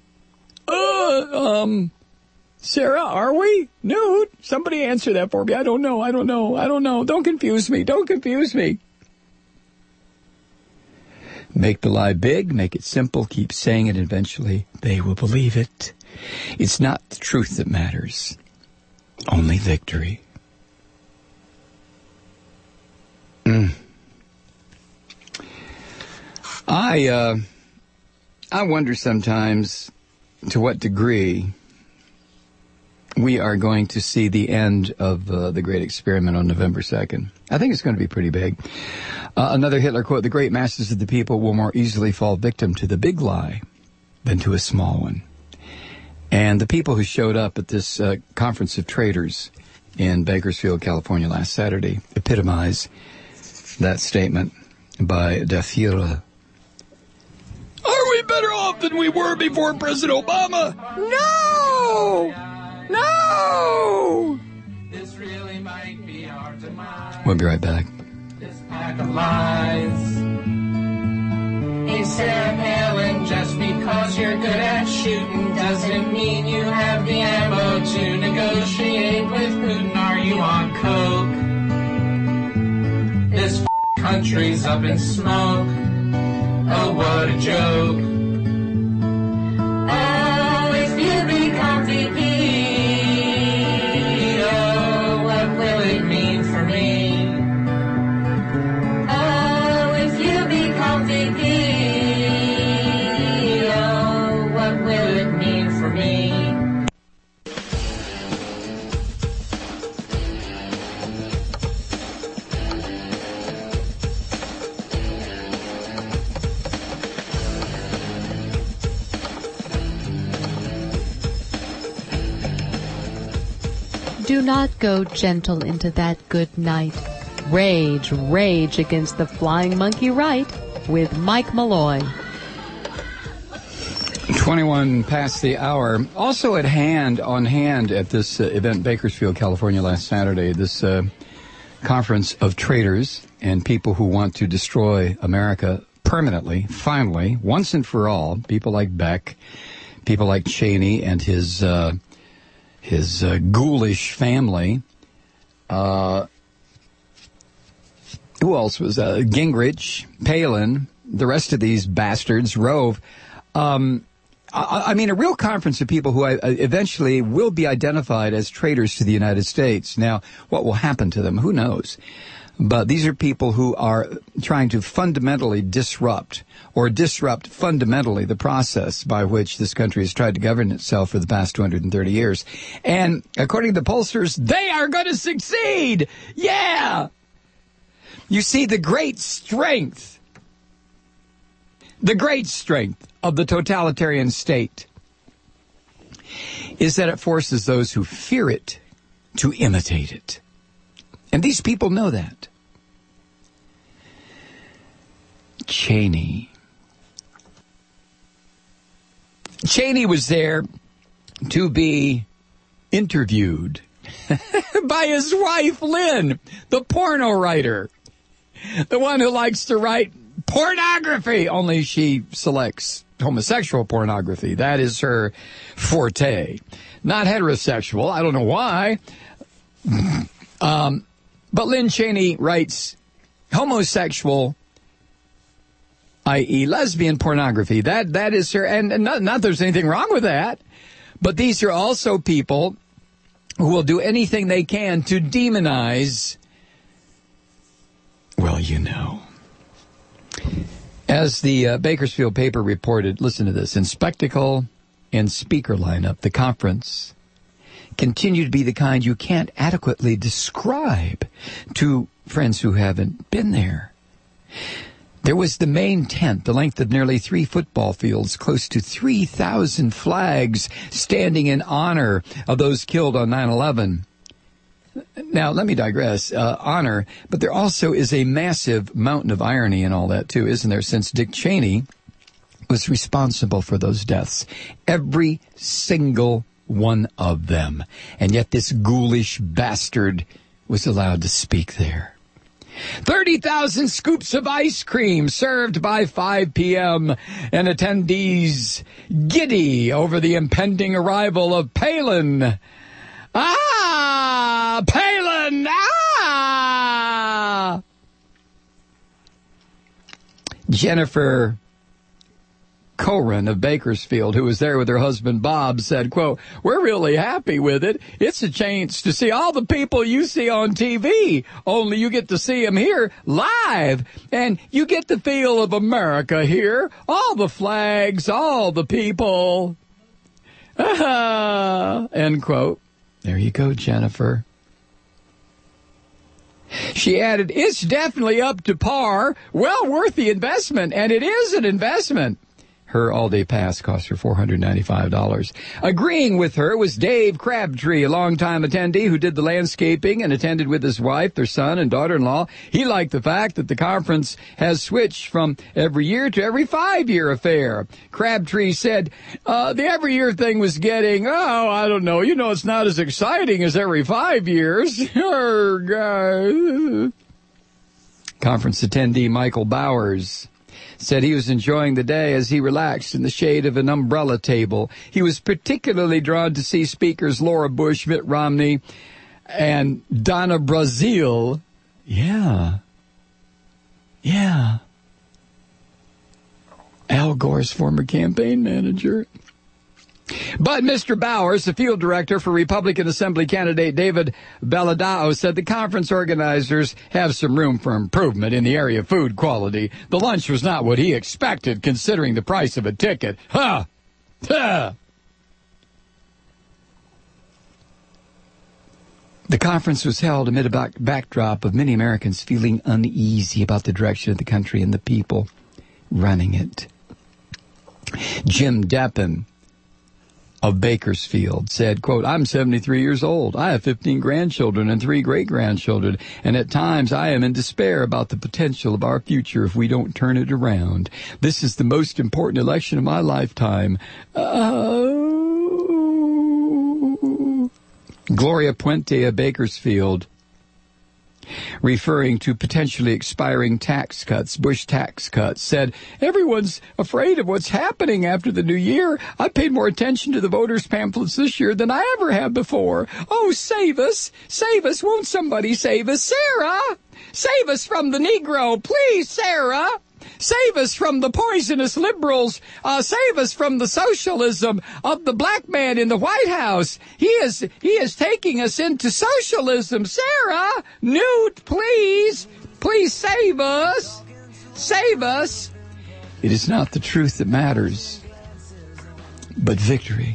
Sarah, are we? Newt, somebody answer that for me. I don't know. Don't confuse me. Make the lie big, make it simple, keep saying it, and eventually they will believe it. It's not the truth that matters, only victory. I wonder sometimes to what degree we are going to see the end of the great experiment on November 2nd. I think it's going to be pretty big. Another Hitler quote, "The great masses of the people will more easily fall victim to the big lie than to a small one." And the people who showed up at this conference of traders in Bakersfield, California last Saturday epitomize that statement by Der Führer. Are we better off than we were before President Obama? No! This really might be our demise. We'll be right back. This pack of lies. Hey, Sarah Palin, just because you're good at shooting doesn't mean you have the ammo to negotiate with Putin. Are you on coke? This country's up in smoke. Oh, what a joke. Oh, if you become VP, oh, well. do not go gentle into that good night. Rage, rage against the flying monkey right with Mike Malloy. 21 past the hour. Also on hand at this event, Bakersfield, California, last Saturday, this conference of traitors and people who want to destroy America permanently, finally, once and for all. People like Beck, people like Cheney and his ghoulish family. Who else was Gingrich, Palin, the rest of these bastards, Rove. I mean, a real conference of people who eventually will be identified as traitors to the United States. Now, what will happen to them? Who knows? But these are people who are trying to fundamentally disrupt fundamentally the process by which this country has tried to govern itself for the past 230 years. And according to the pollsters, they are going to succeed! Yeah! You see, the great strength of the totalitarian state is that it forces those who fear it to imitate it. And these people know that. Cheney was there to be interviewed by his wife, Lynn, the porno writer, the one who likes to write pornography, only she selects homosexual pornography. That is her forte. Not heterosexual. I don't know why. But Lynn Cheney writes homosexual, i.e. lesbian pornography. That is her, and not there's anything wrong with that. But these are also people who will do anything they can to demonize, well, you know. As the Bakersfield paper reported, listen to this, in spectacle and speaker lineup, the conference continue to be the kind you can't adequately describe to friends who haven't been there. There was the main tent, the length of nearly 3 football fields, close to 3,000 flags standing in honor of those killed on 9/11. Now, let me digress. Honor, but there also is a massive mountain of irony in all that, too, isn't there? Since Dick Cheney was responsible for those deaths. Every single one of them. And yet this ghoulish bastard was allowed to speak there. 30,000 scoops of ice cream served by 5 p.m. and attendees giddy over the impending arrival of Palin. Ah! Palin! Ah! Jennifer Coren of Bakersfield, who was there with her husband Bob, said, quote, "We're really happy with it. It's a chance to see all the people you see on TV, only you get to see them here live, and you get the feel of America here, all the flags, all the people." End quote. There you go, Jennifer. She added, "It's definitely up to par, well worth the investment," and it is an investment. Her all-day pass cost her $495. Agreeing with her was Dave Crabtree, a longtime attendee who did the landscaping and attended with his wife, their son, and daughter-in-law. He liked the fact that the conference has switched from every year to every 5-year affair. Crabtree said, the every-year thing was getting, I don't know, it's not as exciting as every 5 years. Conference attendee Michael Bowers said he was enjoying the day as he relaxed in the shade of an umbrella table. He was particularly drawn to see speakers Laura Bush, Mitt Romney, and Donna Brazile. Yeah. Al Gore's former campaign manager. But Mr. Bowers, the field director for Republican Assembly candidate David Belladao, said the conference organizers have some room for improvement in the area of food quality. The lunch was not what he expected, considering the price of a ticket. The conference was held amid a backdrop of many Americans feeling uneasy about the direction of the country and the people running it. Jim Deppen, of Bakersfield said, quote, I'm 73 years old. I have 15 grandchildren and 3 great-grandchildren, and at times I am in despair about the potential of our future if we don't turn it around. This is the most important election of my lifetime. Gloria Puente of Bakersfield, referring to potentially expiring tax cuts, Bush tax cuts, said, everyone's afraid of what's happening after the new year. I paid more attention to the voters' pamphlets this year than I ever have before. Oh, save us. Save us. Won't somebody save us? Sarah! Save us from the Negro. Please, Sarah! Save us from the poisonous liberals. Save us from the socialism of the black man in the White House. He is taking us into socialism. Sarah, Newt, please save us. Save us. It is not the truth that matters, but victory.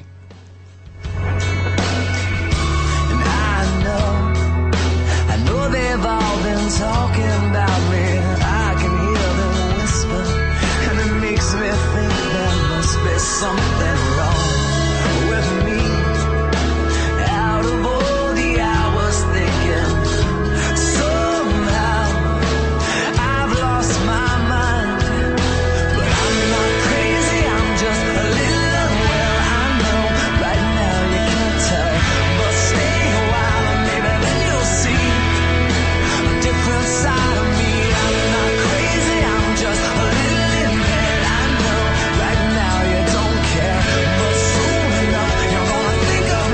And I know they've all been talking about me. I can hear them whisper, and it makes me think there must be something wrong with me. Out of all the hours thinking, somehow I've lost my mind. But I'm not crazy, I'm just a little unwell. I know right now you can't tell, but stay a while and maybe then you'll see a different side of me. I'm not crazy, I'm just a little impaired. I know right now you don't care, but soon enough you're gonna think of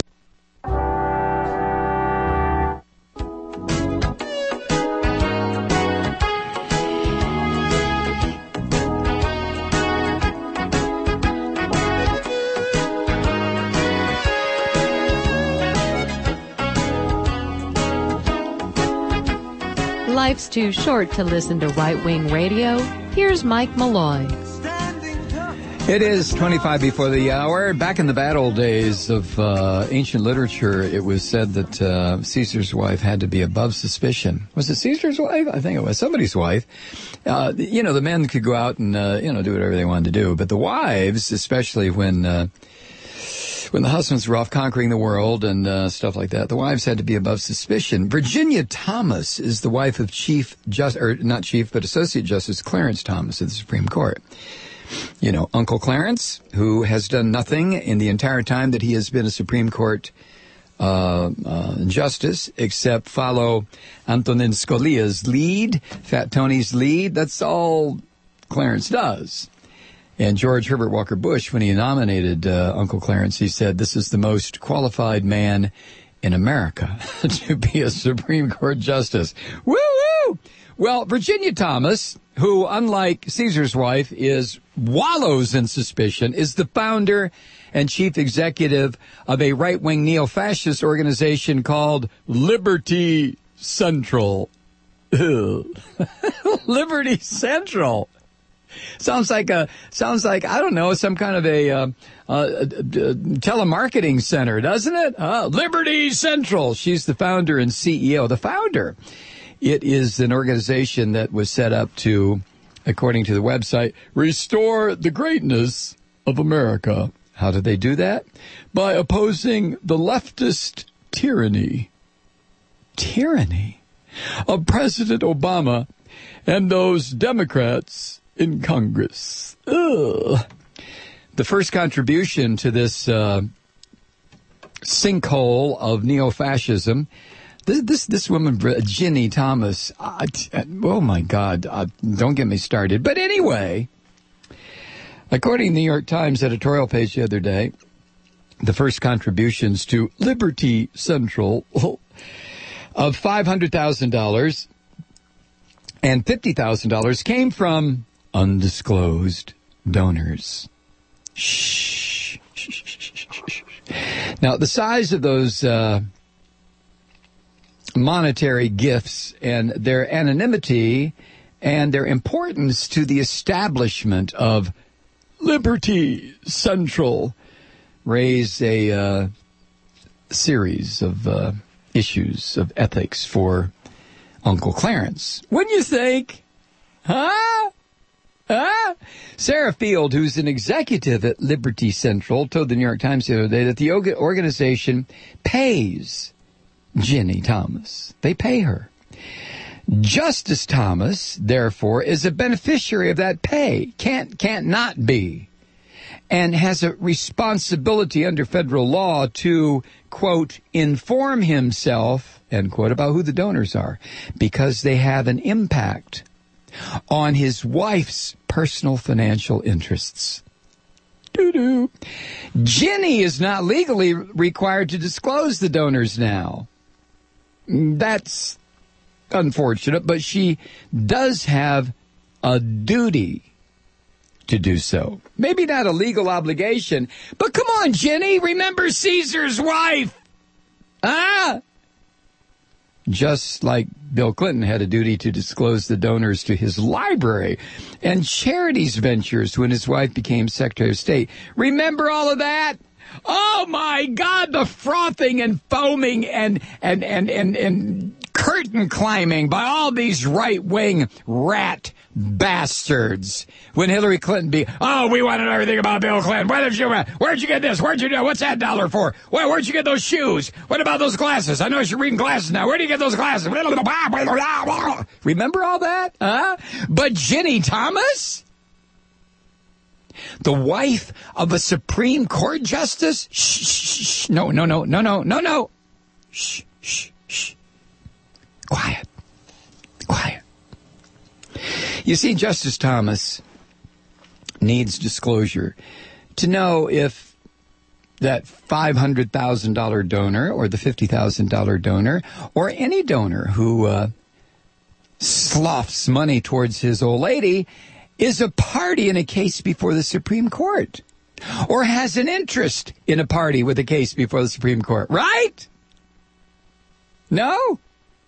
Life's too short to listen to right-wing radio. Here's Mike Malloy. It is 25 before the hour. Back in the bad old days of ancient literature, it was said that Caesar's wife had to be above suspicion. Was it Caesar's wife? I think it was somebody's wife. The men could go out and, do whatever they wanted to do. But the wives, especially when the husbands were off conquering the world and stuff like that, the wives had to be above suspicion. Virginia Thomas is the wife of Associate Justice Clarence Thomas of the Supreme Court. You know, Uncle Clarence, who has done nothing in the entire time that he has been a Supreme Court justice except follow Antonin Scalia's lead, Fat Tony's lead. That's all Clarence does. And George Herbert Walker Bush, when he nominated Uncle Clarence, he said, this is the most qualified man in America to be a Supreme Court justice. Woo-woo! Well, Virginia Thomas, who, unlike Caesar's wife, wallows in suspicion, is the founder and chief executive of a right-wing neo-fascist organization called Liberty Central. Liberty Central. Sounds like I don't know, some kind of a telemarketing center, doesn't it? Liberty Central. She's the founder and CEO. The founder. It is an organization that was set up to, according to the website, restore the greatness of America. How did they do that? By opposing the leftist tyranny of President Obama and those Democrats in Congress. Ugh. The first contribution to this sinkhole of neo-fascism, this woman, Ginny Thomas, oh my God, don't get me started. But anyway, according to the New York Times editorial page the other day, the first contributions to Liberty Central of $500,000 and $50,000 came from undisclosed donors. Shh. Now, the size of those monetary gifts and their anonymity and their importance to the establishment of Liberty Central raise a series of issues of ethics for Uncle Clarence. Wouldn't you think? Huh? Sarah Field, who's an executive at Liberty Central, told the New York Times the other day that the organization pays Ginny Thomas. They pay her. Justice Thomas, therefore, is a beneficiary of that pay. Can't not be. And has a responsibility under federal law to, quote, inform himself, end quote, about who the donors are, because they have an impact on his wife's personal financial interests. Doo-doo. Ginny is not legally required to disclose the donors now. That's unfortunate, but she does have a duty to do so. Maybe not a legal obligation, but come on, Ginny, remember Caesar's wife. Just like Bill Clinton had a duty to disclose the donors to his library and charities ventures when his wife became Secretary of State. Remember all of that? Oh my God, the frothing and foaming and curtain climbing by all these right-wing rat bastards. When Hillary Clinton we want to know everything about Bill Clinton. Where'd you get this? Where'd you do? What's that $1 for? Where'd you get those shoes? What about those glasses? I know you're reading glasses now. Where do you get those glasses? Remember all that? But Ginny Thomas? The wife of a Supreme Court justice? Shh. No. Shh. Quiet. You see, Justice Thomas needs disclosure to know if that $500,000 donor or the $50,000 donor or any donor who sloughs money towards his old lady is a party in a case before the Supreme Court or has an interest in a party with a case before the Supreme Court, right? No?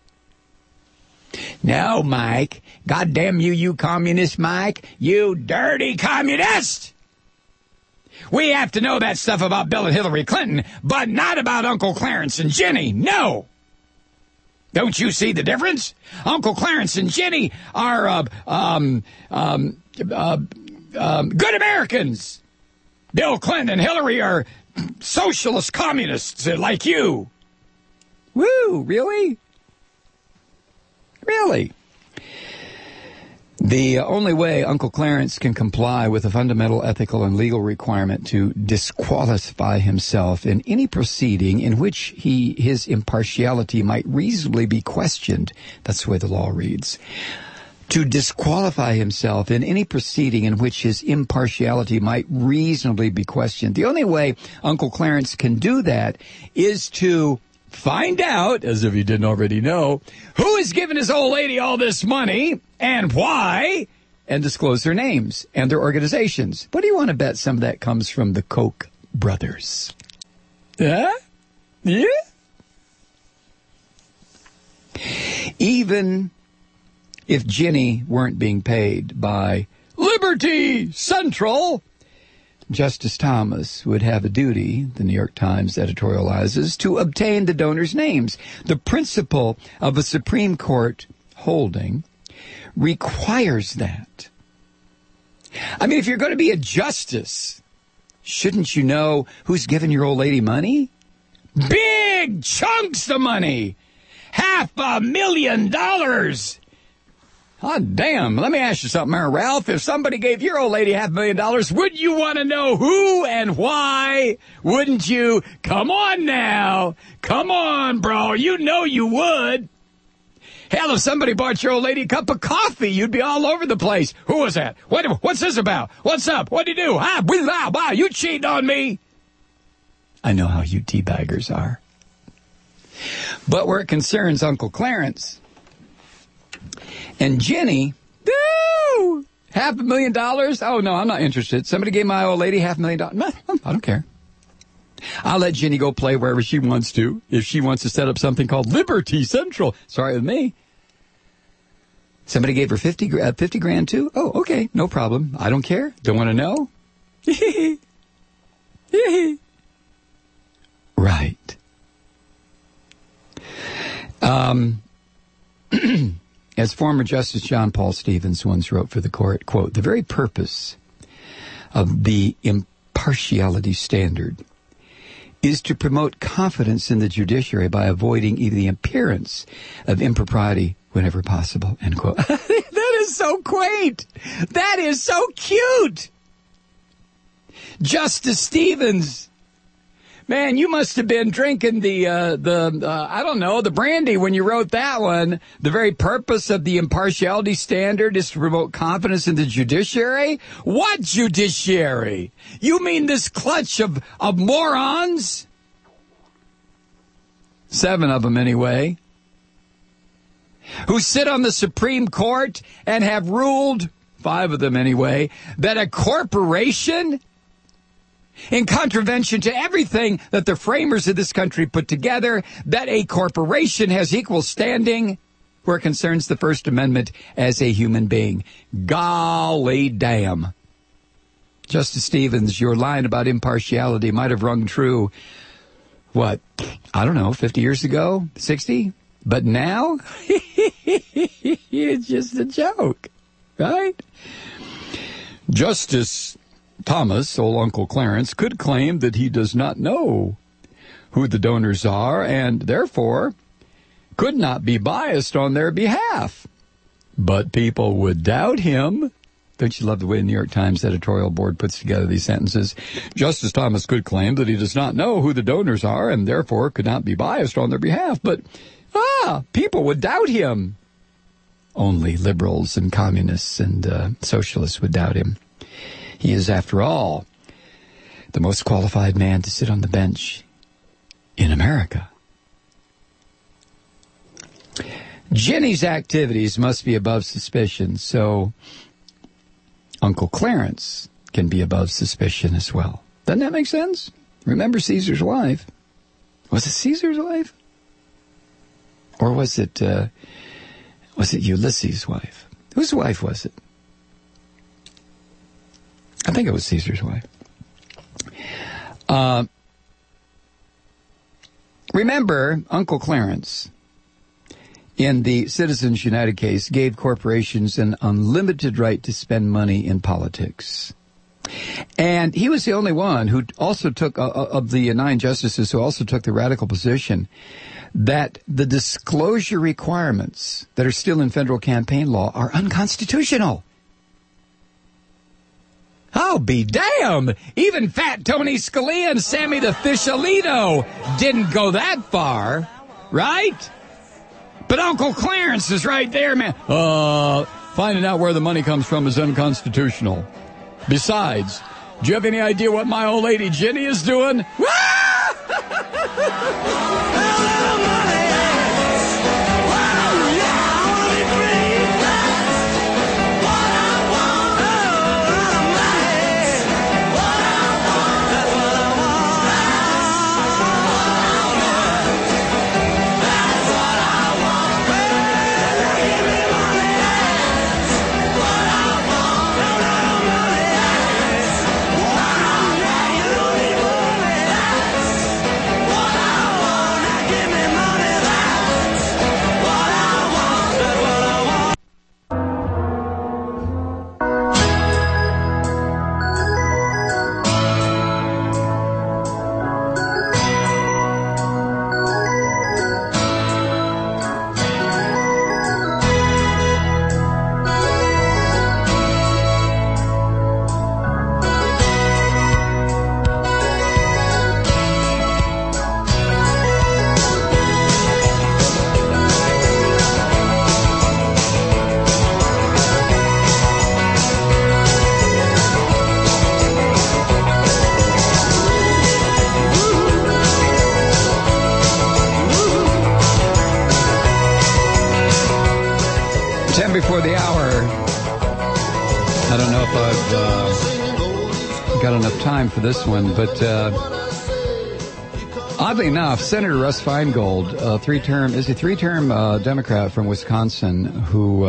No, Mike. Goddamn you communist, Mike. You dirty communist! We have to know that stuff about Bill and Hillary Clinton, but not about Uncle Clarence and Ginny. No! Don't you see the difference? Uncle Clarence and Ginny are, good Americans. Bill Clinton and Hillary are socialist communists like you. Woo, really? Really? The only way Uncle Clarence can comply with a fundamental ethical and legal requirement to disqualify himself in any proceeding in which his impartiality might reasonably be questioned, that's the way the law reads, to disqualify himself in any proceeding in which his impartiality might reasonably be questioned. The only way Uncle Clarence can do that is to find out, as if he didn't already know, who has given his old lady all this money and why, and disclose their names and their organizations. What do you want to bet some of that comes from the Koch brothers? Yeah? Even if Ginny weren't being paid by Liberty Central, Justice Thomas would have a duty, the New York Times editorializes, to obtain the donors' names. The principle of a Supreme Court holding requires that. I mean, if you're going to be a justice, shouldn't you know who's giving your old lady money? Big chunks of money! $500,000! Oh, damn. Let me ask you something, Ralph. If somebody gave your old lady $500,000, wouldn't you want to know who and why? Wouldn't you? Come on now. Come on, bro. You know you would. Hell, if somebody bought your old lady a cup of coffee, you'd be all over the place. Who was that? What's this about? What's up? What'd you do? Wow, you cheating on me. I know how you teabaggers are. But where it concerns Uncle Clarence and Ginny, $500,000? Oh, no, I'm not interested. Somebody gave my old lady $500,000. No, I don't care. I'll let Ginny go play wherever she wants to. If she wants to set up something called Liberty Central. Sorry with me. Somebody gave her 50 grand too? Oh, okay, no problem. I don't care. Don't want to know? Right. As former Justice John Paul Stevens once wrote for the court, quote, the very purpose of the impartiality standard is to promote confidence in the judiciary by avoiding even the appearance of impropriety whenever possible, end quote. That is so quaint. That is so cute. Justice Stevens. Man, you must have been drinking the brandy when you wrote that one. The very purpose of the impartiality standard is to promote confidence in the judiciary? What judiciary? You mean this clutch of morons? 7 of them anyway. Who sit on the Supreme Court and have ruled, 5 of them anyway, that a corporation, in contravention to everything that the framers of this country put together, that a corporation has equal standing where it concerns the First Amendment as a human being. Golly damn. Justice Stevens, your line about impartiality might have rung true, 50 years ago? 60? But now? It's just a joke, right? Justice Thomas, old Uncle Clarence, could claim that he does not know who the donors are and therefore could not be biased on their behalf. But people would doubt him. Don't you love the way the New York Times editorial board puts together these sentences? Justice Thomas could claim that he does not know who the donors are and therefore could not be biased on their behalf. But, people would doubt him. Only liberals and communists and socialists would doubt him. He is, after all, the most qualified man to sit on the bench in America. Ginny's activities must be above suspicion, so Uncle Clarence can be above suspicion as well. Doesn't that make sense? Remember Caesar's wife. Was it Caesar's wife? Or was it Ulysses' wife? Whose wife was it? I think it was Caesar's wife. Remember, Uncle Clarence, in the Citizens United case, gave corporations an unlimited right to spend money in politics. And he was the only one who also took, of the 9 justices, who also took the radical position that the disclosure requirements that are still in federal campaign law are unconstitutional. I'll be damned! Even Fat Tony Scalia and Sammy the Fish Alito didn't go that far, right? But Uncle Clarence is right there, man. Finding out where the money comes from is unconstitutional. Besides, do you have any idea what my old lady Ginny is doing? Before the hour. I don't know if I've got enough time for this one, but oddly enough, Senator Russ Feingold, three-term Democrat from Wisconsin who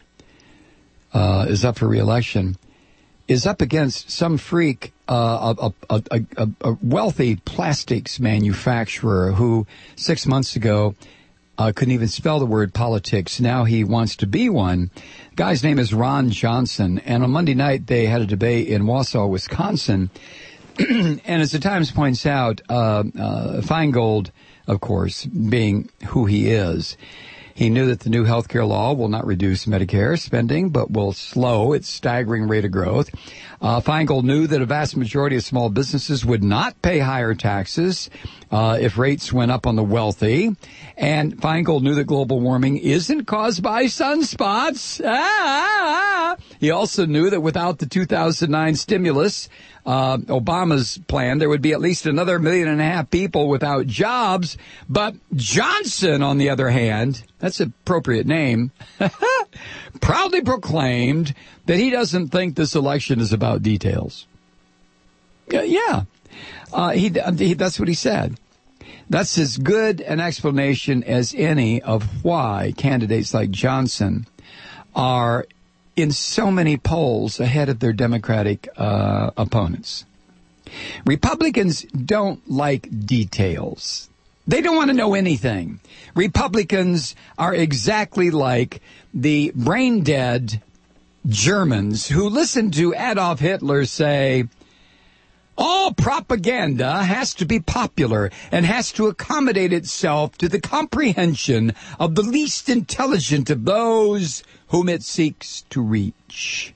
is up for re-election, is up against some freak, a wealthy plastics manufacturer who 6 months ago couldn't even spell the word politics. Now he wants to be one. The guy's name is Ron Johnson. And on Monday night, they had a debate in Wausau, Wisconsin. And as the Times points out, Feingold, of course, being who he is, he knew that the new health care law will not reduce Medicare spending, but will slow its staggering rate of growth. Feingold knew that a vast majority of small businesses would not pay higher taxes if rates went up on the wealthy. And Feingold knew that global warming isn't caused by sunspots. He also knew that without the 2009 stimulus, Obama's plan, there would be at least another 1.5 million people without jobs. But Johnson, on the other hand, that's an appropriate name, proudly proclaimed that he doesn't think this election is about details. That's what he said. That's as good an explanation as any of why candidates like Johnson are in so many polls ahead of their Democratic opponents. Republicans don't like details. They don't want to know anything. Republicans are exactly like the brain-dead Germans who listened to Adolf Hitler say, all propaganda has to be popular and has to accommodate itself to the comprehension of the least intelligent of those whom it seeks to reach.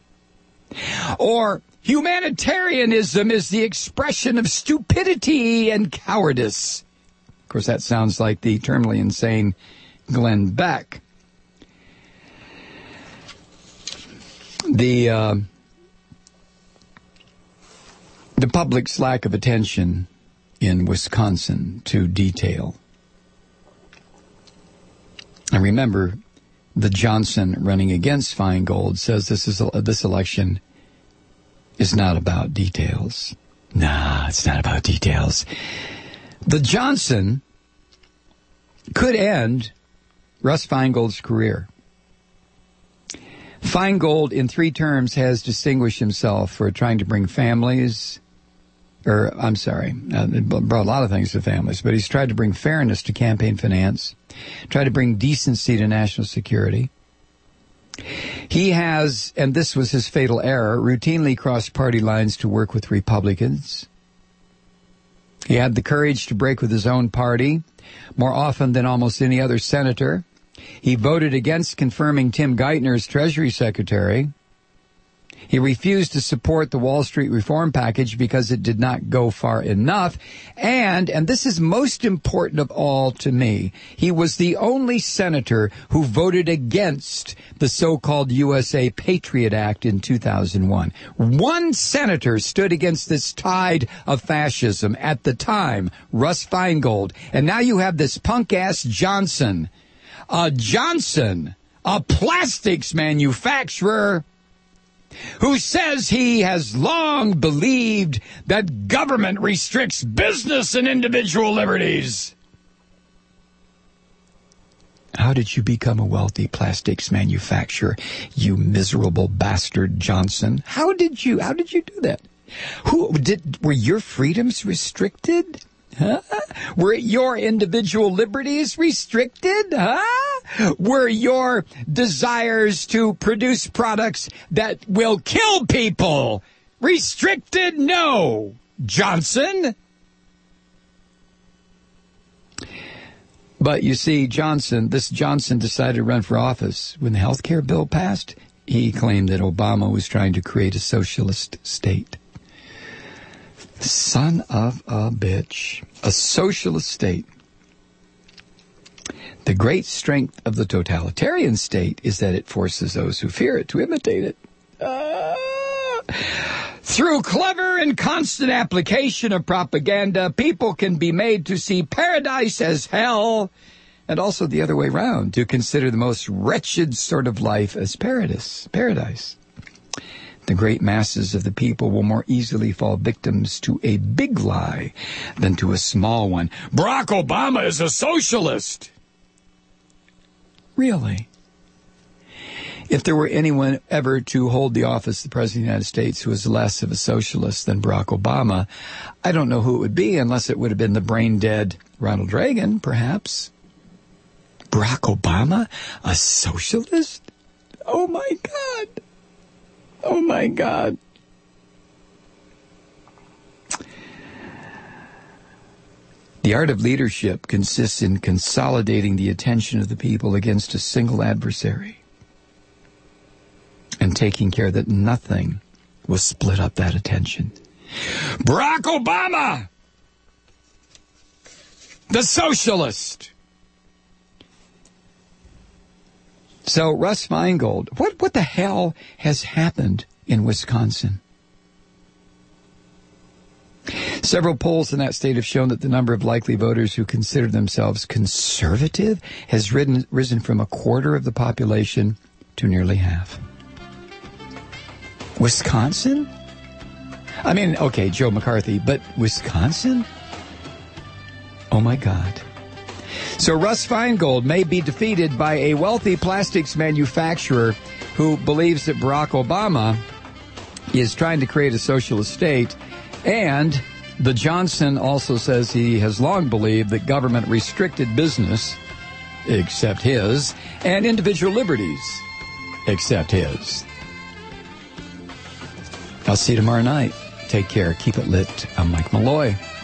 Or humanitarianism is the expression of stupidity and cowardice. Of course, that sounds like the terminally insane Glenn Beck. The public's lack of attention in Wisconsin to detail. And remember, the Johnson running against Feingold says this election is not about details. Nah, it's not about details. The Johnson could end Russ Feingold's career. Feingold, in 3 terms, has distinguished himself for trying to bring families, brought a lot of things to families, but he's tried to bring fairness to campaign finance, tried to bring decency to national security. He has, and this was his fatal error, routinely crossed party lines to work with Republicans. He had the courage to break with his own party more often than almost any other senator. He voted against confirming Tim Geithner as Treasury Secretary. He refused to support the Wall Street reform package because it did not go far enough. And this is most important of all to me, he was the only senator who voted against the so-called USA Patriot Act in 2001. One senator stood against this tide of fascism at the time, Russ Feingold. And now you have this punk-ass Johnson, a plastics manufacturer, who says he has long believed that government restricts business and individual liberties. How did you become a wealthy plastics manufacturer, you miserable bastard Johnson? How did you do that? Were your freedoms restricted? Huh? Were your individual liberties restricted? Huh? Were your desires to produce products that will kill people restricted? No, Johnson. But you see, this Johnson decided to run for office. When the health care bill passed, he claimed that Obama was trying to create a socialist state. Son of a bitch. A socialist state. The great strength of the totalitarian state is that it forces those who fear it to imitate it. Through clever and constant application of propaganda, people can be made to see paradise as hell, and also the other way around, to consider the most wretched sort of life as paradise. The great masses of the people will more easily fall victims to a big lie than to a small one. Barack Obama is a socialist. Really? If there were anyone ever to hold the office of the President of the United States who was less of a socialist than Barack Obama, I don't know who it would be, unless it would have been the brain-dead Ronald Reagan, perhaps. Barack Obama, a socialist? Oh my God. Oh my God. The art of leadership consists in consolidating the attention of the people against a single adversary and taking care that nothing will split up that attention. Barack Obama, the socialist. So Russ Feingold, what the hell has happened in Wisconsin? Several polls in that state have shown that the number of likely voters who consider themselves conservative has risen from a quarter of the population to nearly half. Wisconsin? I mean, okay, Joe McCarthy, but Wisconsin? Oh my God. So Russ Feingold may be defeated by a wealthy plastics manufacturer who believes that Barack Obama is trying to create a socialist state, and the Johnson also says he has long believed that government restricted business, except his, and individual liberties, except his. I'll see you tomorrow night. Take care. Keep it lit. I'm Mike Malloy.